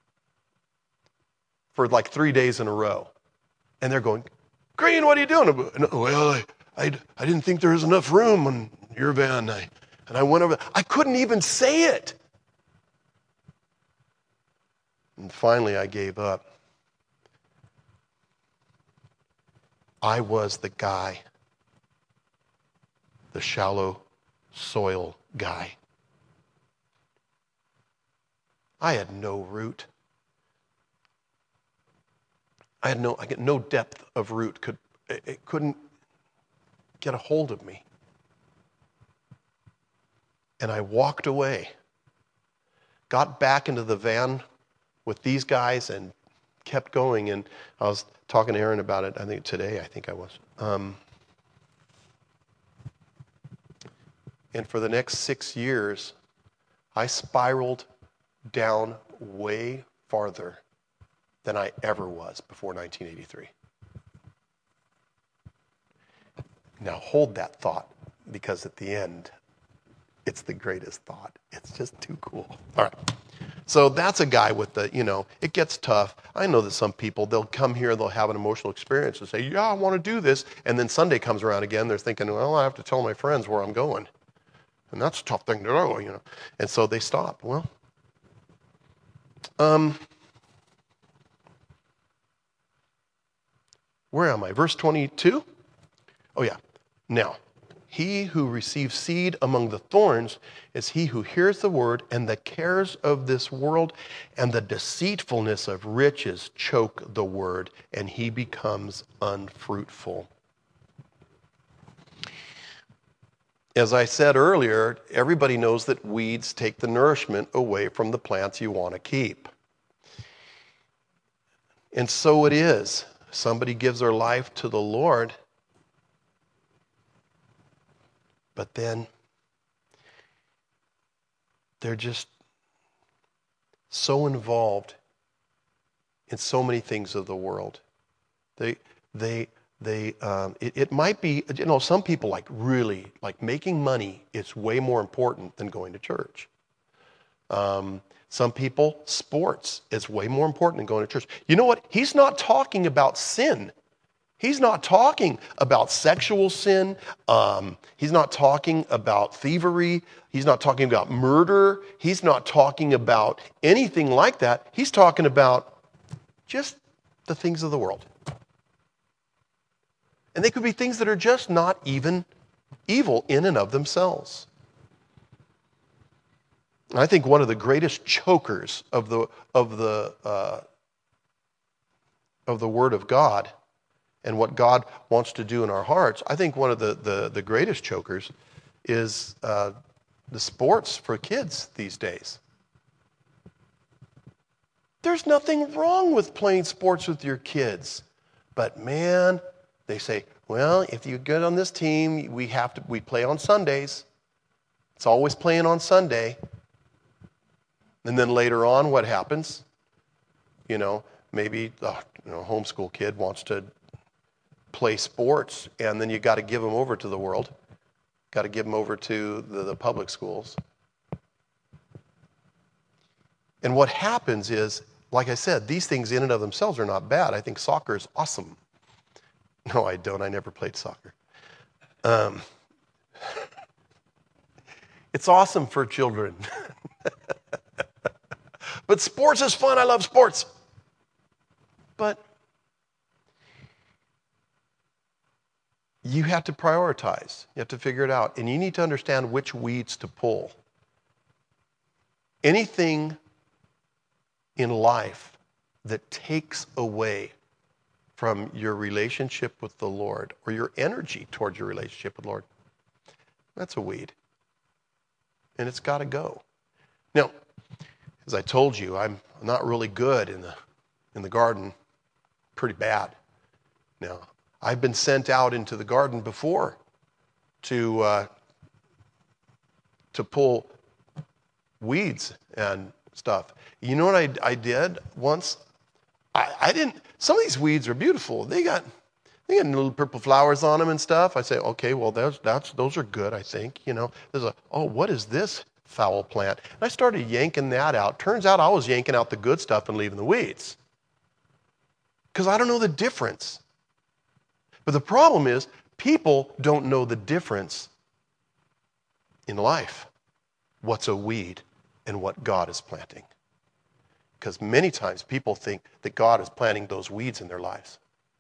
for like three days in a row. And they're going, Green, what are you doing? Well, I, I, I didn't think there was enough room on your van. I, and I went over. I couldn't even say it. And finally, I gave up. I was the guy, the shallow soil guy. I had no root. I had no, I get no depth of root. Could it, it couldn't get a hold of me. And I walked away. Got back into the van with these guys and kept going. And I was talking to Aaron about it. I think today. I think I was. Um, and for the next six years, I spiraled down way farther than I ever was before nineteen eighty-three. Now hold that thought, because at the end, it's the greatest thought. It's just too cool. All right. So that's a guy with the, you know, it gets tough. I know that some people, they'll come here, they'll have an emotional experience and say, yeah, I want to do this. And then Sunday comes around again, they're thinking, well, I have to tell my friends where I'm going. And that's a tough thing to do, you know. And so they stop. Well, um... where am I? Verse twenty-two? Oh, yeah. Now, he who receives seed among the thorns is he who hears the word, and the cares of this world and the deceitfulness of riches choke the word, and he becomes unfruitful. As I said earlier, everybody knows that weeds take the nourishment away from the plants you want to keep. And so it is. Somebody gives their life to the Lord, but then they're just so involved in so many things of the world. They, they, they. Um, it, it might be, you know, some people like really like making money is way more important than going to church. Um, Some people, sports is way more important than going to church. You know what? He's not talking about sin. He's not talking about sexual sin. Um, he's not talking about thievery. He's not talking about murder. He's not talking about anything like that. He's talking about just the things of the world. And they could be things that are just not even evil in and of themselves. I think one of the greatest chokers of the of the uh, of the Word of God and what God wants to do in our hearts, I think one of the the, the greatest chokers is uh, the sports for kids these days. There's nothing wrong with playing sports with your kids, but man, they say, well, if you get on this team, we have to we play on Sundays. It's always playing on Sunday. And then later on, what happens? You know, maybe the you know, homeschool kid wants to play sports, and then you got to give them over to the world. Got to give them over to the, the public schools. And what happens is, like I said, these things in and of themselves are not bad. I think soccer is awesome. No, I don't. I never played soccer. Um, it's awesome for children. But sports is fun. I love sports. But you have to prioritize. You have to figure it out. And you need to understand which weeds to pull. Anything in life that takes away from your relationship with the Lord or your energy towards your relationship with the Lord, that's a weed. And it's got to go. Now, as I told you, I'm not really good in the in the garden. Pretty bad. Now, I've been sent out into the garden before to uh, to pull weeds and stuff. You know what I, I did once? I, I didn't. Some of these weeds are beautiful. They got they got little purple flowers on them and stuff. I say, okay, well, those that's those are good. I think you know. There's a oh, what is this foul plant? And I started yanking that out. Turns out I was yanking out the good stuff and leaving the weeds because I don't know the difference. But the problem is, people don't know the difference in life. What's a weed and what God is planting. Because many times people think that God is planting those weeds in their lives.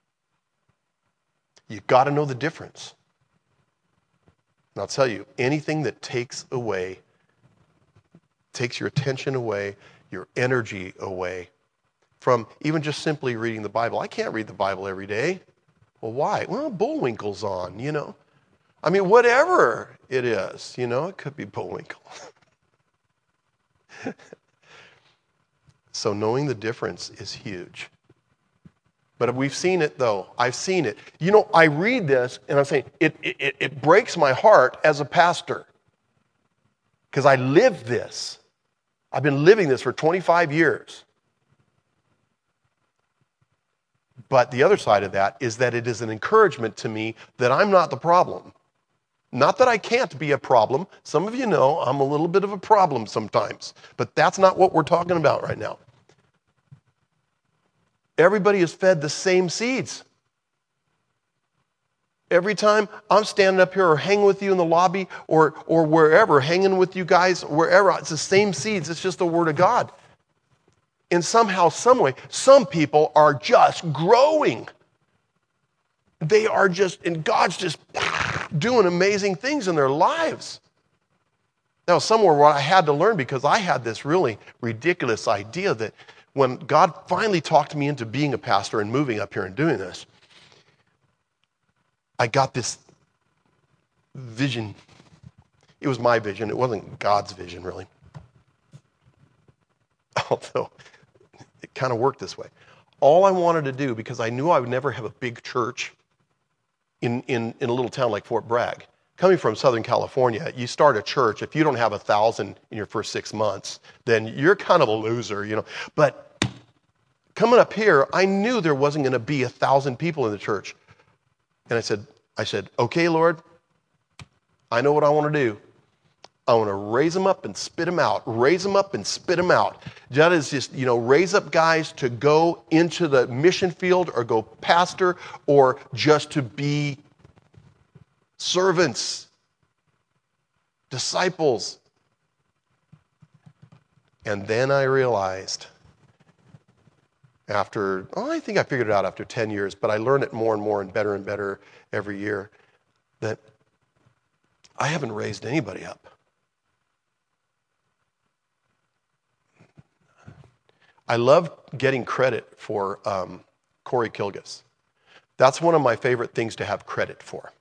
You've got to know the difference. And I'll tell you, anything that takes away, takes your attention away, your energy away from even just simply reading the Bible. I can't read the Bible every day. Well, why? Well, Bullwinkle's on, you know. I mean, whatever it is, you know, it could be Bullwinkle. So knowing the difference is huge. But we've seen it, though. I've seen it. You know, I read this, and I'm saying, it, it, it breaks my heart as a pastor. Because I live this. I've been living this for twenty-five years. But the other side of that is that it is an encouragement to me that I'm not the problem. Not that I can't be a problem. Some of you know I'm a little bit of a problem sometimes. But that's not what we're talking about right now. Everybody is fed the same seeds. Every time I'm standing up here or hanging with you in the lobby or, or wherever, hanging with you guys, wherever, it's the same seeds. It's just the Word of God. And somehow, some way, some people are just growing. They are just, and God's just doing amazing things in their lives. That was somewhere where I had to learn because I had this really ridiculous idea that when God finally talked me into being a pastor and moving up here and doing this, I got this vision. It was my vision. It wasn't God's vision, really. Although it kind of worked this way. All I wanted to do, because I knew I would never have a big church in, in, in a little town like Fort Bragg. Coming from Southern California, you start a church, if you don't have a thousand in your first six months, then you're kind of a loser, you know. But coming up here, I knew there wasn't going to be a thousand people in the church. And I said, I said, okay, Lord, I know what I want to do. I want to raise them up and spit them out. Raise them up and spit them out. That is just, you know, raise up guys to go into the mission field or go pastor or just to be servants, disciples. And then I realized after, oh, I think I figured it out after ten years, but I learned it more and more and better and better every year, that I haven't raised anybody up. I love getting credit for um, Corey Kilgus. That's one of my favorite things to have credit for.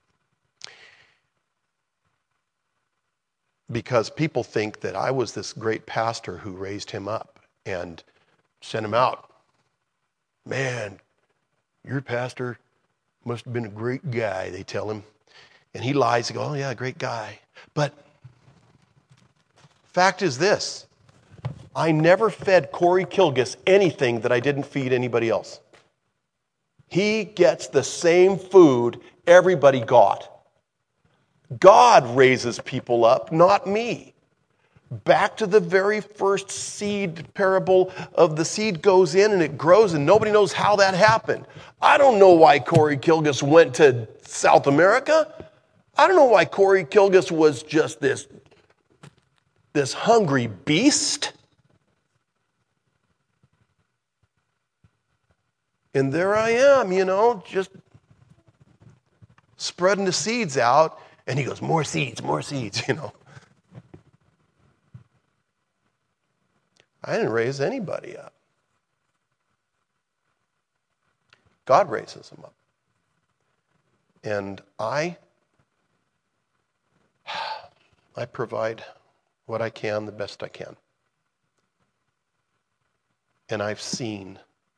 Because people think that I was this great pastor who raised him up and sent him out. Man, your pastor must have been a great guy, they tell him. And he lies and goes, oh yeah, great guy. But fact is this, I never fed Corey Kilgus anything that I didn't feed anybody else. He gets the same food everybody got. God raises people up, not me. Back to the very first seed parable of the seed goes in and it grows and nobody knows how that happened. I don't know why Corey Kilgus went to South America. I don't know why Corey Kilgus was just this, this hungry beast. And there I am, you know, just spreading the seeds out. And he goes, more seeds, more seeds, you know. I didn't raise anybody up. God raises them up. And I, I provide what I can the best I can. And I've seen,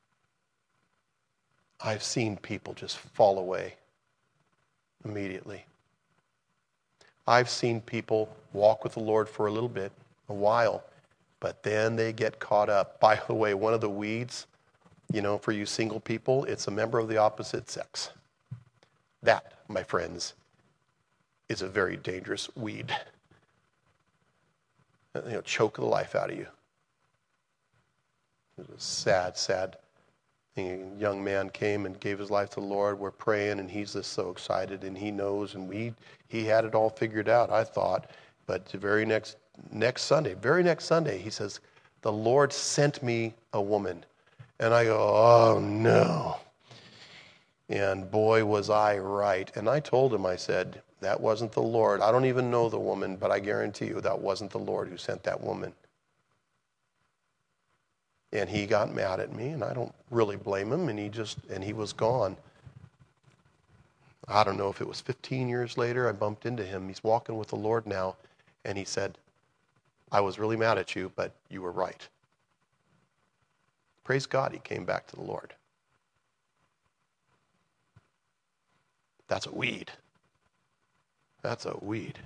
I've seen people just fall away immediately. I've seen people walk with the Lord for a little bit, a while, but then they get caught up. By the way, one of the weeds, you know, for you single people, it's a member of the opposite sex. That, my friends, is a very dangerous weed. You know, choke the life out of you. It was a sad, sad thing. A young man came and gave his life to the Lord. We're praying, and he's just so excited, and he knows, and we he had it all figured out, I thought. But the very next next Sunday, very next Sunday, he says, the Lord sent me a woman. And I go, oh, no. And boy, was I right. And I told him, I said, that wasn't the Lord. I don't even know the woman, but I guarantee you that wasn't the Lord who sent that woman. And he got mad at me, and I don't really blame him, and he just, and he was gone. I don't know if it was fifteen years later, I bumped into him. He's walking with the Lord now, and he said, I was really mad at you, but you were right. Praise God, he came back to the Lord. That's a weed. That's a weed.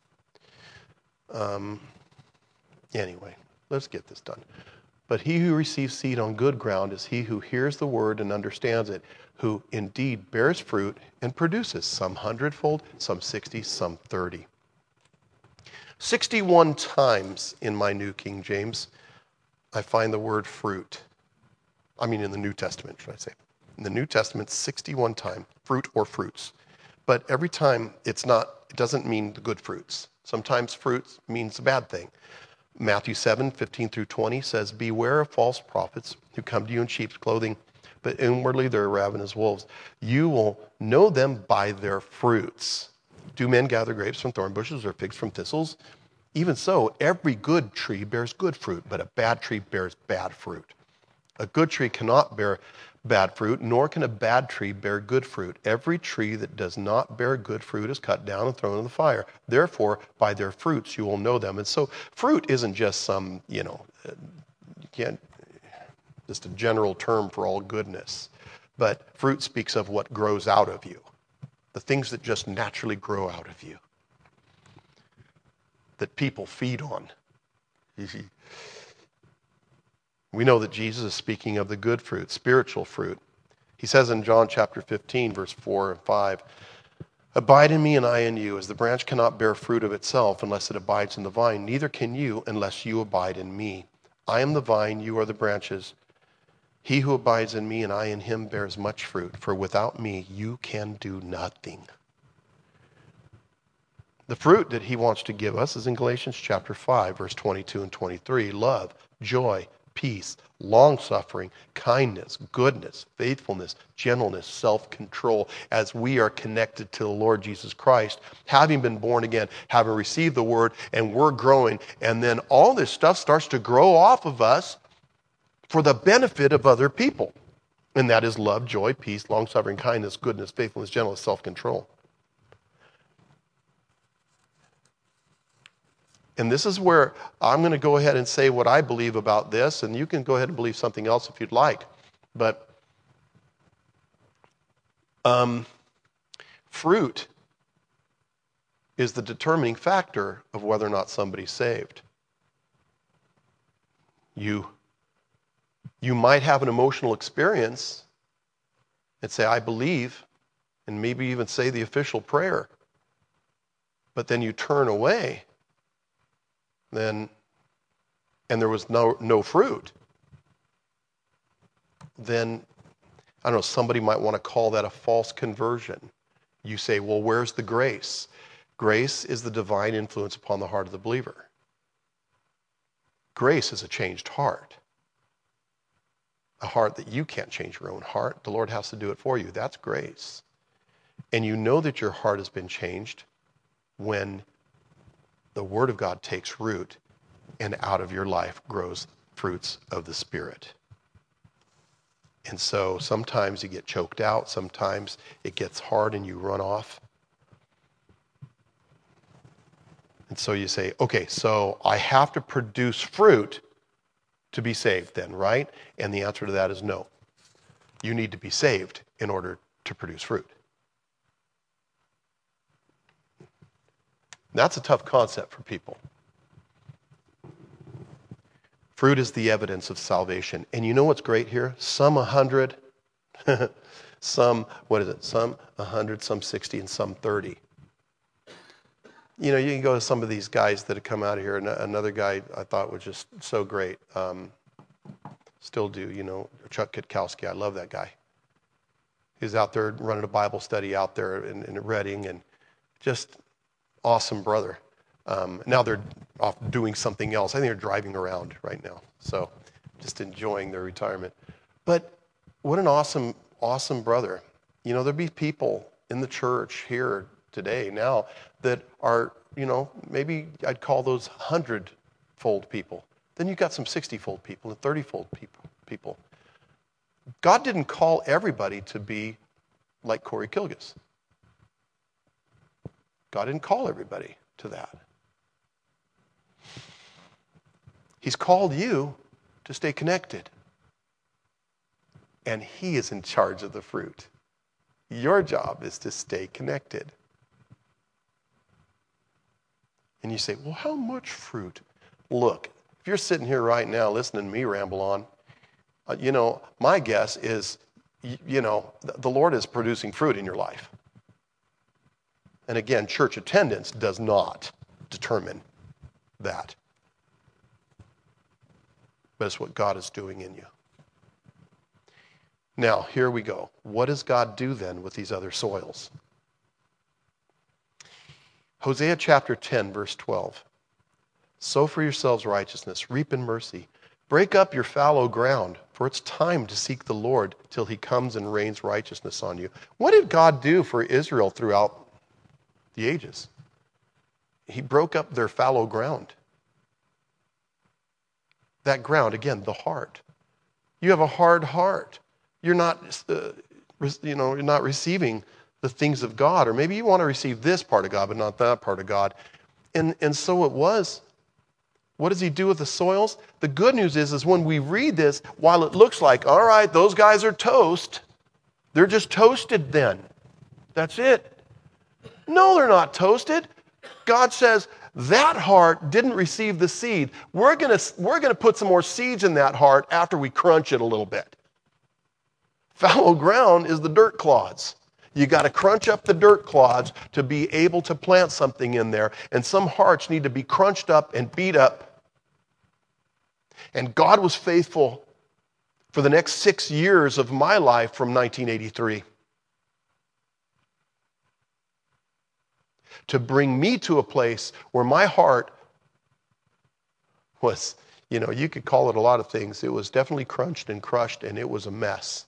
Um, anyway, let's get this done. But he who receives seed on good ground is he who hears the word and understands it, who indeed bears fruit and produces some hundredfold, some sixty, some thirty. sixty-one times in my New King James, I find the word fruit. I mean in the New Testament, should I say. In the New Testament, sixty-one times, fruit or fruits. But every time it's not, it doesn't mean the good fruits. Sometimes fruits means a bad thing. Matthew seven, fifteen through twenty says, beware of false prophets who come to you in sheep's clothing, but inwardly they're ravenous wolves. You will know them by their fruits. Do men gather grapes from thorn bushes or figs from thistles? Even so, every good tree bears good fruit, but a bad tree bears bad fruit. A good tree cannot bear bad fruit, nor can a bad tree bear good fruit. Every tree that does not bear good fruit is cut down and thrown in the fire. Therefore, by their fruits you will know them. And so fruit isn't just some, you know, you can't, just a general term for all goodness. But fruit speaks of what grows out of you. The things that just naturally grow out of you. That people feed on. We know that Jesus is speaking of the good fruit, spiritual fruit. He says in John chapter fifteen, verse four and five, abide in me and I in you, as the branch cannot bear fruit of itself unless it abides in the vine, neither can you unless you abide in me. I am the vine, you are the branches. He who abides in me and I in him bears much fruit, for without me you can do nothing. The fruit that he wants to give us is in Galatians chapter five, verse twenty-two and twenty-three, love, joy, peace, long-suffering, kindness, goodness, faithfulness, gentleness, self-control, as we are connected to the Lord Jesus Christ, having been born again, having received the word, and we're growing, and then all this stuff starts to grow off of us for the benefit of other people. And that is love, joy, peace, long-suffering, kindness, goodness, faithfulness, gentleness, self-control. And this is where I'm going to go ahead and say what I believe about this, and you can go ahead and believe something else if you'd like. But um, fruit is the determining factor of whether or not somebody's saved. You, you might have an emotional experience and say, I believe, and maybe even say the official prayer, but then you turn away, then, and there was no, no fruit, then, I don't know, somebody might want to call that a false conversion. You say, well, where's the grace? Grace is the divine influence upon the heart of the believer. Grace is a changed heart. A heart that you can't change your own heart. The Lord has to do it for you. That's grace. And you know that your heart has been changed when the Word of God takes root and out of your life grows fruits of the Spirit. And so sometimes you get choked out. Sometimes it gets hard and you run off. And so you say, okay, so I have to produce fruit to be saved then, right? And the answer to that is no. You need to be saved in order to produce fruit. That's a tough concept for people. Fruit is the evidence of salvation. And you know what's great here? Some a hundred, some, what is it? Some a hundred, some sixty, and some thirty. You know, you can go to some of these guys that have come out of here. Another guy I thought was just so great. Um, still do, you know, Chuck Kitkowski. I love that guy. He's out there running a Bible study out there in, in Reading, and just awesome brother. Um, now they're off doing something else. I think they're driving around right now. So just enjoying their retirement. But what an awesome, awesome brother. You know, there'll be people in the church here today now that are, you know, maybe I'd call those hundred-fold people. Then you've got some sixty-fold people and thirty-fold people. people. God didn't call everybody to be like Corey Kilgus. God didn't call everybody to that. He's called you to stay connected. And He is in charge of the fruit. Your job is to stay connected. And you say, well, how much fruit? Look, if you're sitting here right now listening to me ramble on, uh, you know, my guess is, you, you know, the Lord is producing fruit in your life. And again, church attendance does not determine that. But it's what God is doing in you. Now, here we go. What does God do then with these other soils? Hosea chapter ten, verse twelve. Sow for yourselves righteousness, reap in mercy. Break up your fallow ground, for it's time to seek the Lord till He comes and rains righteousness on you. What did God do for Israel throughout the ages? He broke up their fallow ground. That ground, again, the heart. You have a hard heart. You're not, uh, you know, you're not receiving the things of God, or maybe you want to receive this part of God, but not that part of God. And and so it was. What does He do with the soils? The good news is, is when we read this, while it looks like, all right, those guys are toast, they're just toasted then. That's it. No, they're not toasted. God says, that heart didn't receive the seed. We're going to we're going to put some more seeds in that heart after we crunch it a little bit. Fallow ground is the dirt clods. You got to crunch up the dirt clods to be able to plant something in there. And some hearts need to be crunched up and beat up. And God was faithful for the next six years of my life from nineteen eighty-three to bring me to a place where my heart was, you know, you could call it a lot of things. It was definitely crunched and crushed, and it was a mess.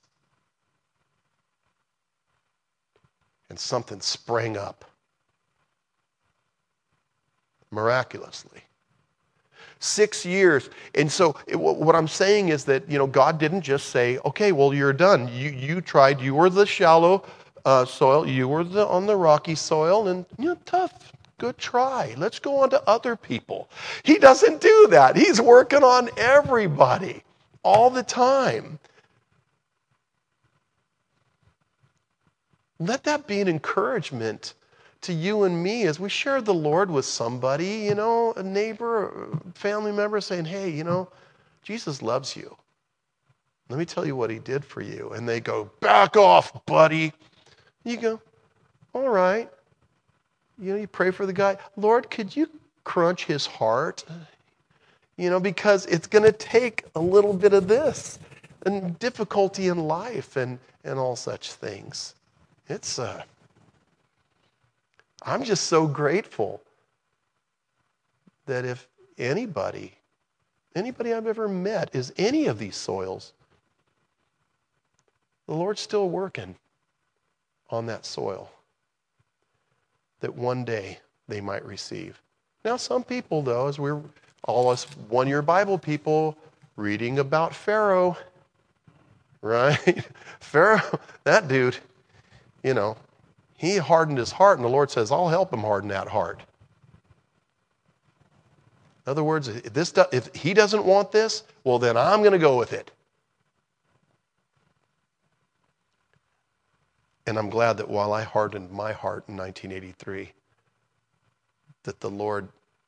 And something sprang up miraculously. Six years. And so it, what I'm saying is that, you know, God didn't just say, okay, well, you're done. You you tried. You were the shallow uh, soil. You were the, on the rocky soil. And, you know, tough. Good try. Let's go on to other people. He doesn't do that. He's working on everybody all the time. Let that be an encouragement to you and me as we share the Lord with somebody, you know, a neighbor, a family member saying, hey, you know, Jesus loves you. Let me tell you what he did for you. And they go, back off, buddy. You go, all right. You know, you pray for the guy. Lord, could you crunch his heart? You know, because it's going to take a little bit of this and difficulty in life and, and all such things. It's, uh, I'm just so grateful that if anybody, anybody I've ever met is any of these soils, the Lord's still working on that soil that one day they might receive. Now, some people, though, as we're all us one-year Bible people reading about Pharaoh, right? Pharaoh, that dude, you know, he hardened his heart, and the Lord says, I'll help him harden that heart. In other words, if, this, if he doesn't want this, well, then I'm going to go with it. And I'm glad that while I hardened my heart in nineteen eighty-three, that the Lord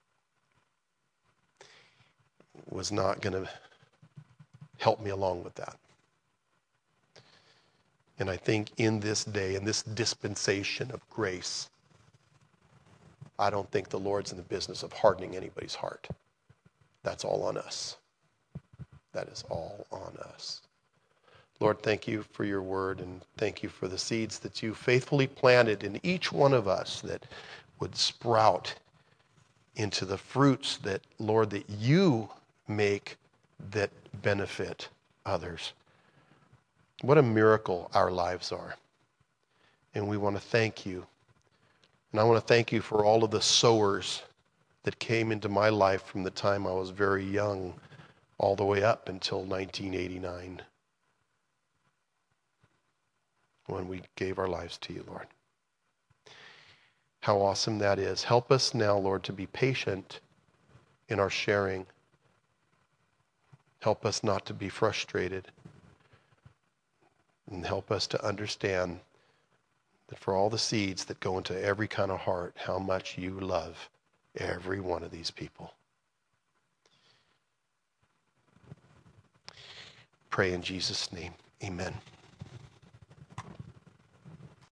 was not going to help me along with that. And I think in this day, in this dispensation of grace, I don't think the Lord's in the business of hardening anybody's heart. That's all on us. That is all on us. Lord, thank you for your word, and thank you for the seeds that you faithfully planted in each one of us that would sprout into the fruits that, Lord, that you make that benefit others. What a miracle our lives are. And we want to thank you. And I want to thank you for all of the sowers that came into my life from the time I was very young all the way up until nineteen eighty-nine, when we gave our lives to you, Lord. How awesome that is. Help us now, Lord, to be patient in our sharing. Help us not to be frustrated. And help us to understand that for all the seeds that go into every kind of heart, how much you love every one of these people. Pray in Jesus' name. Amen.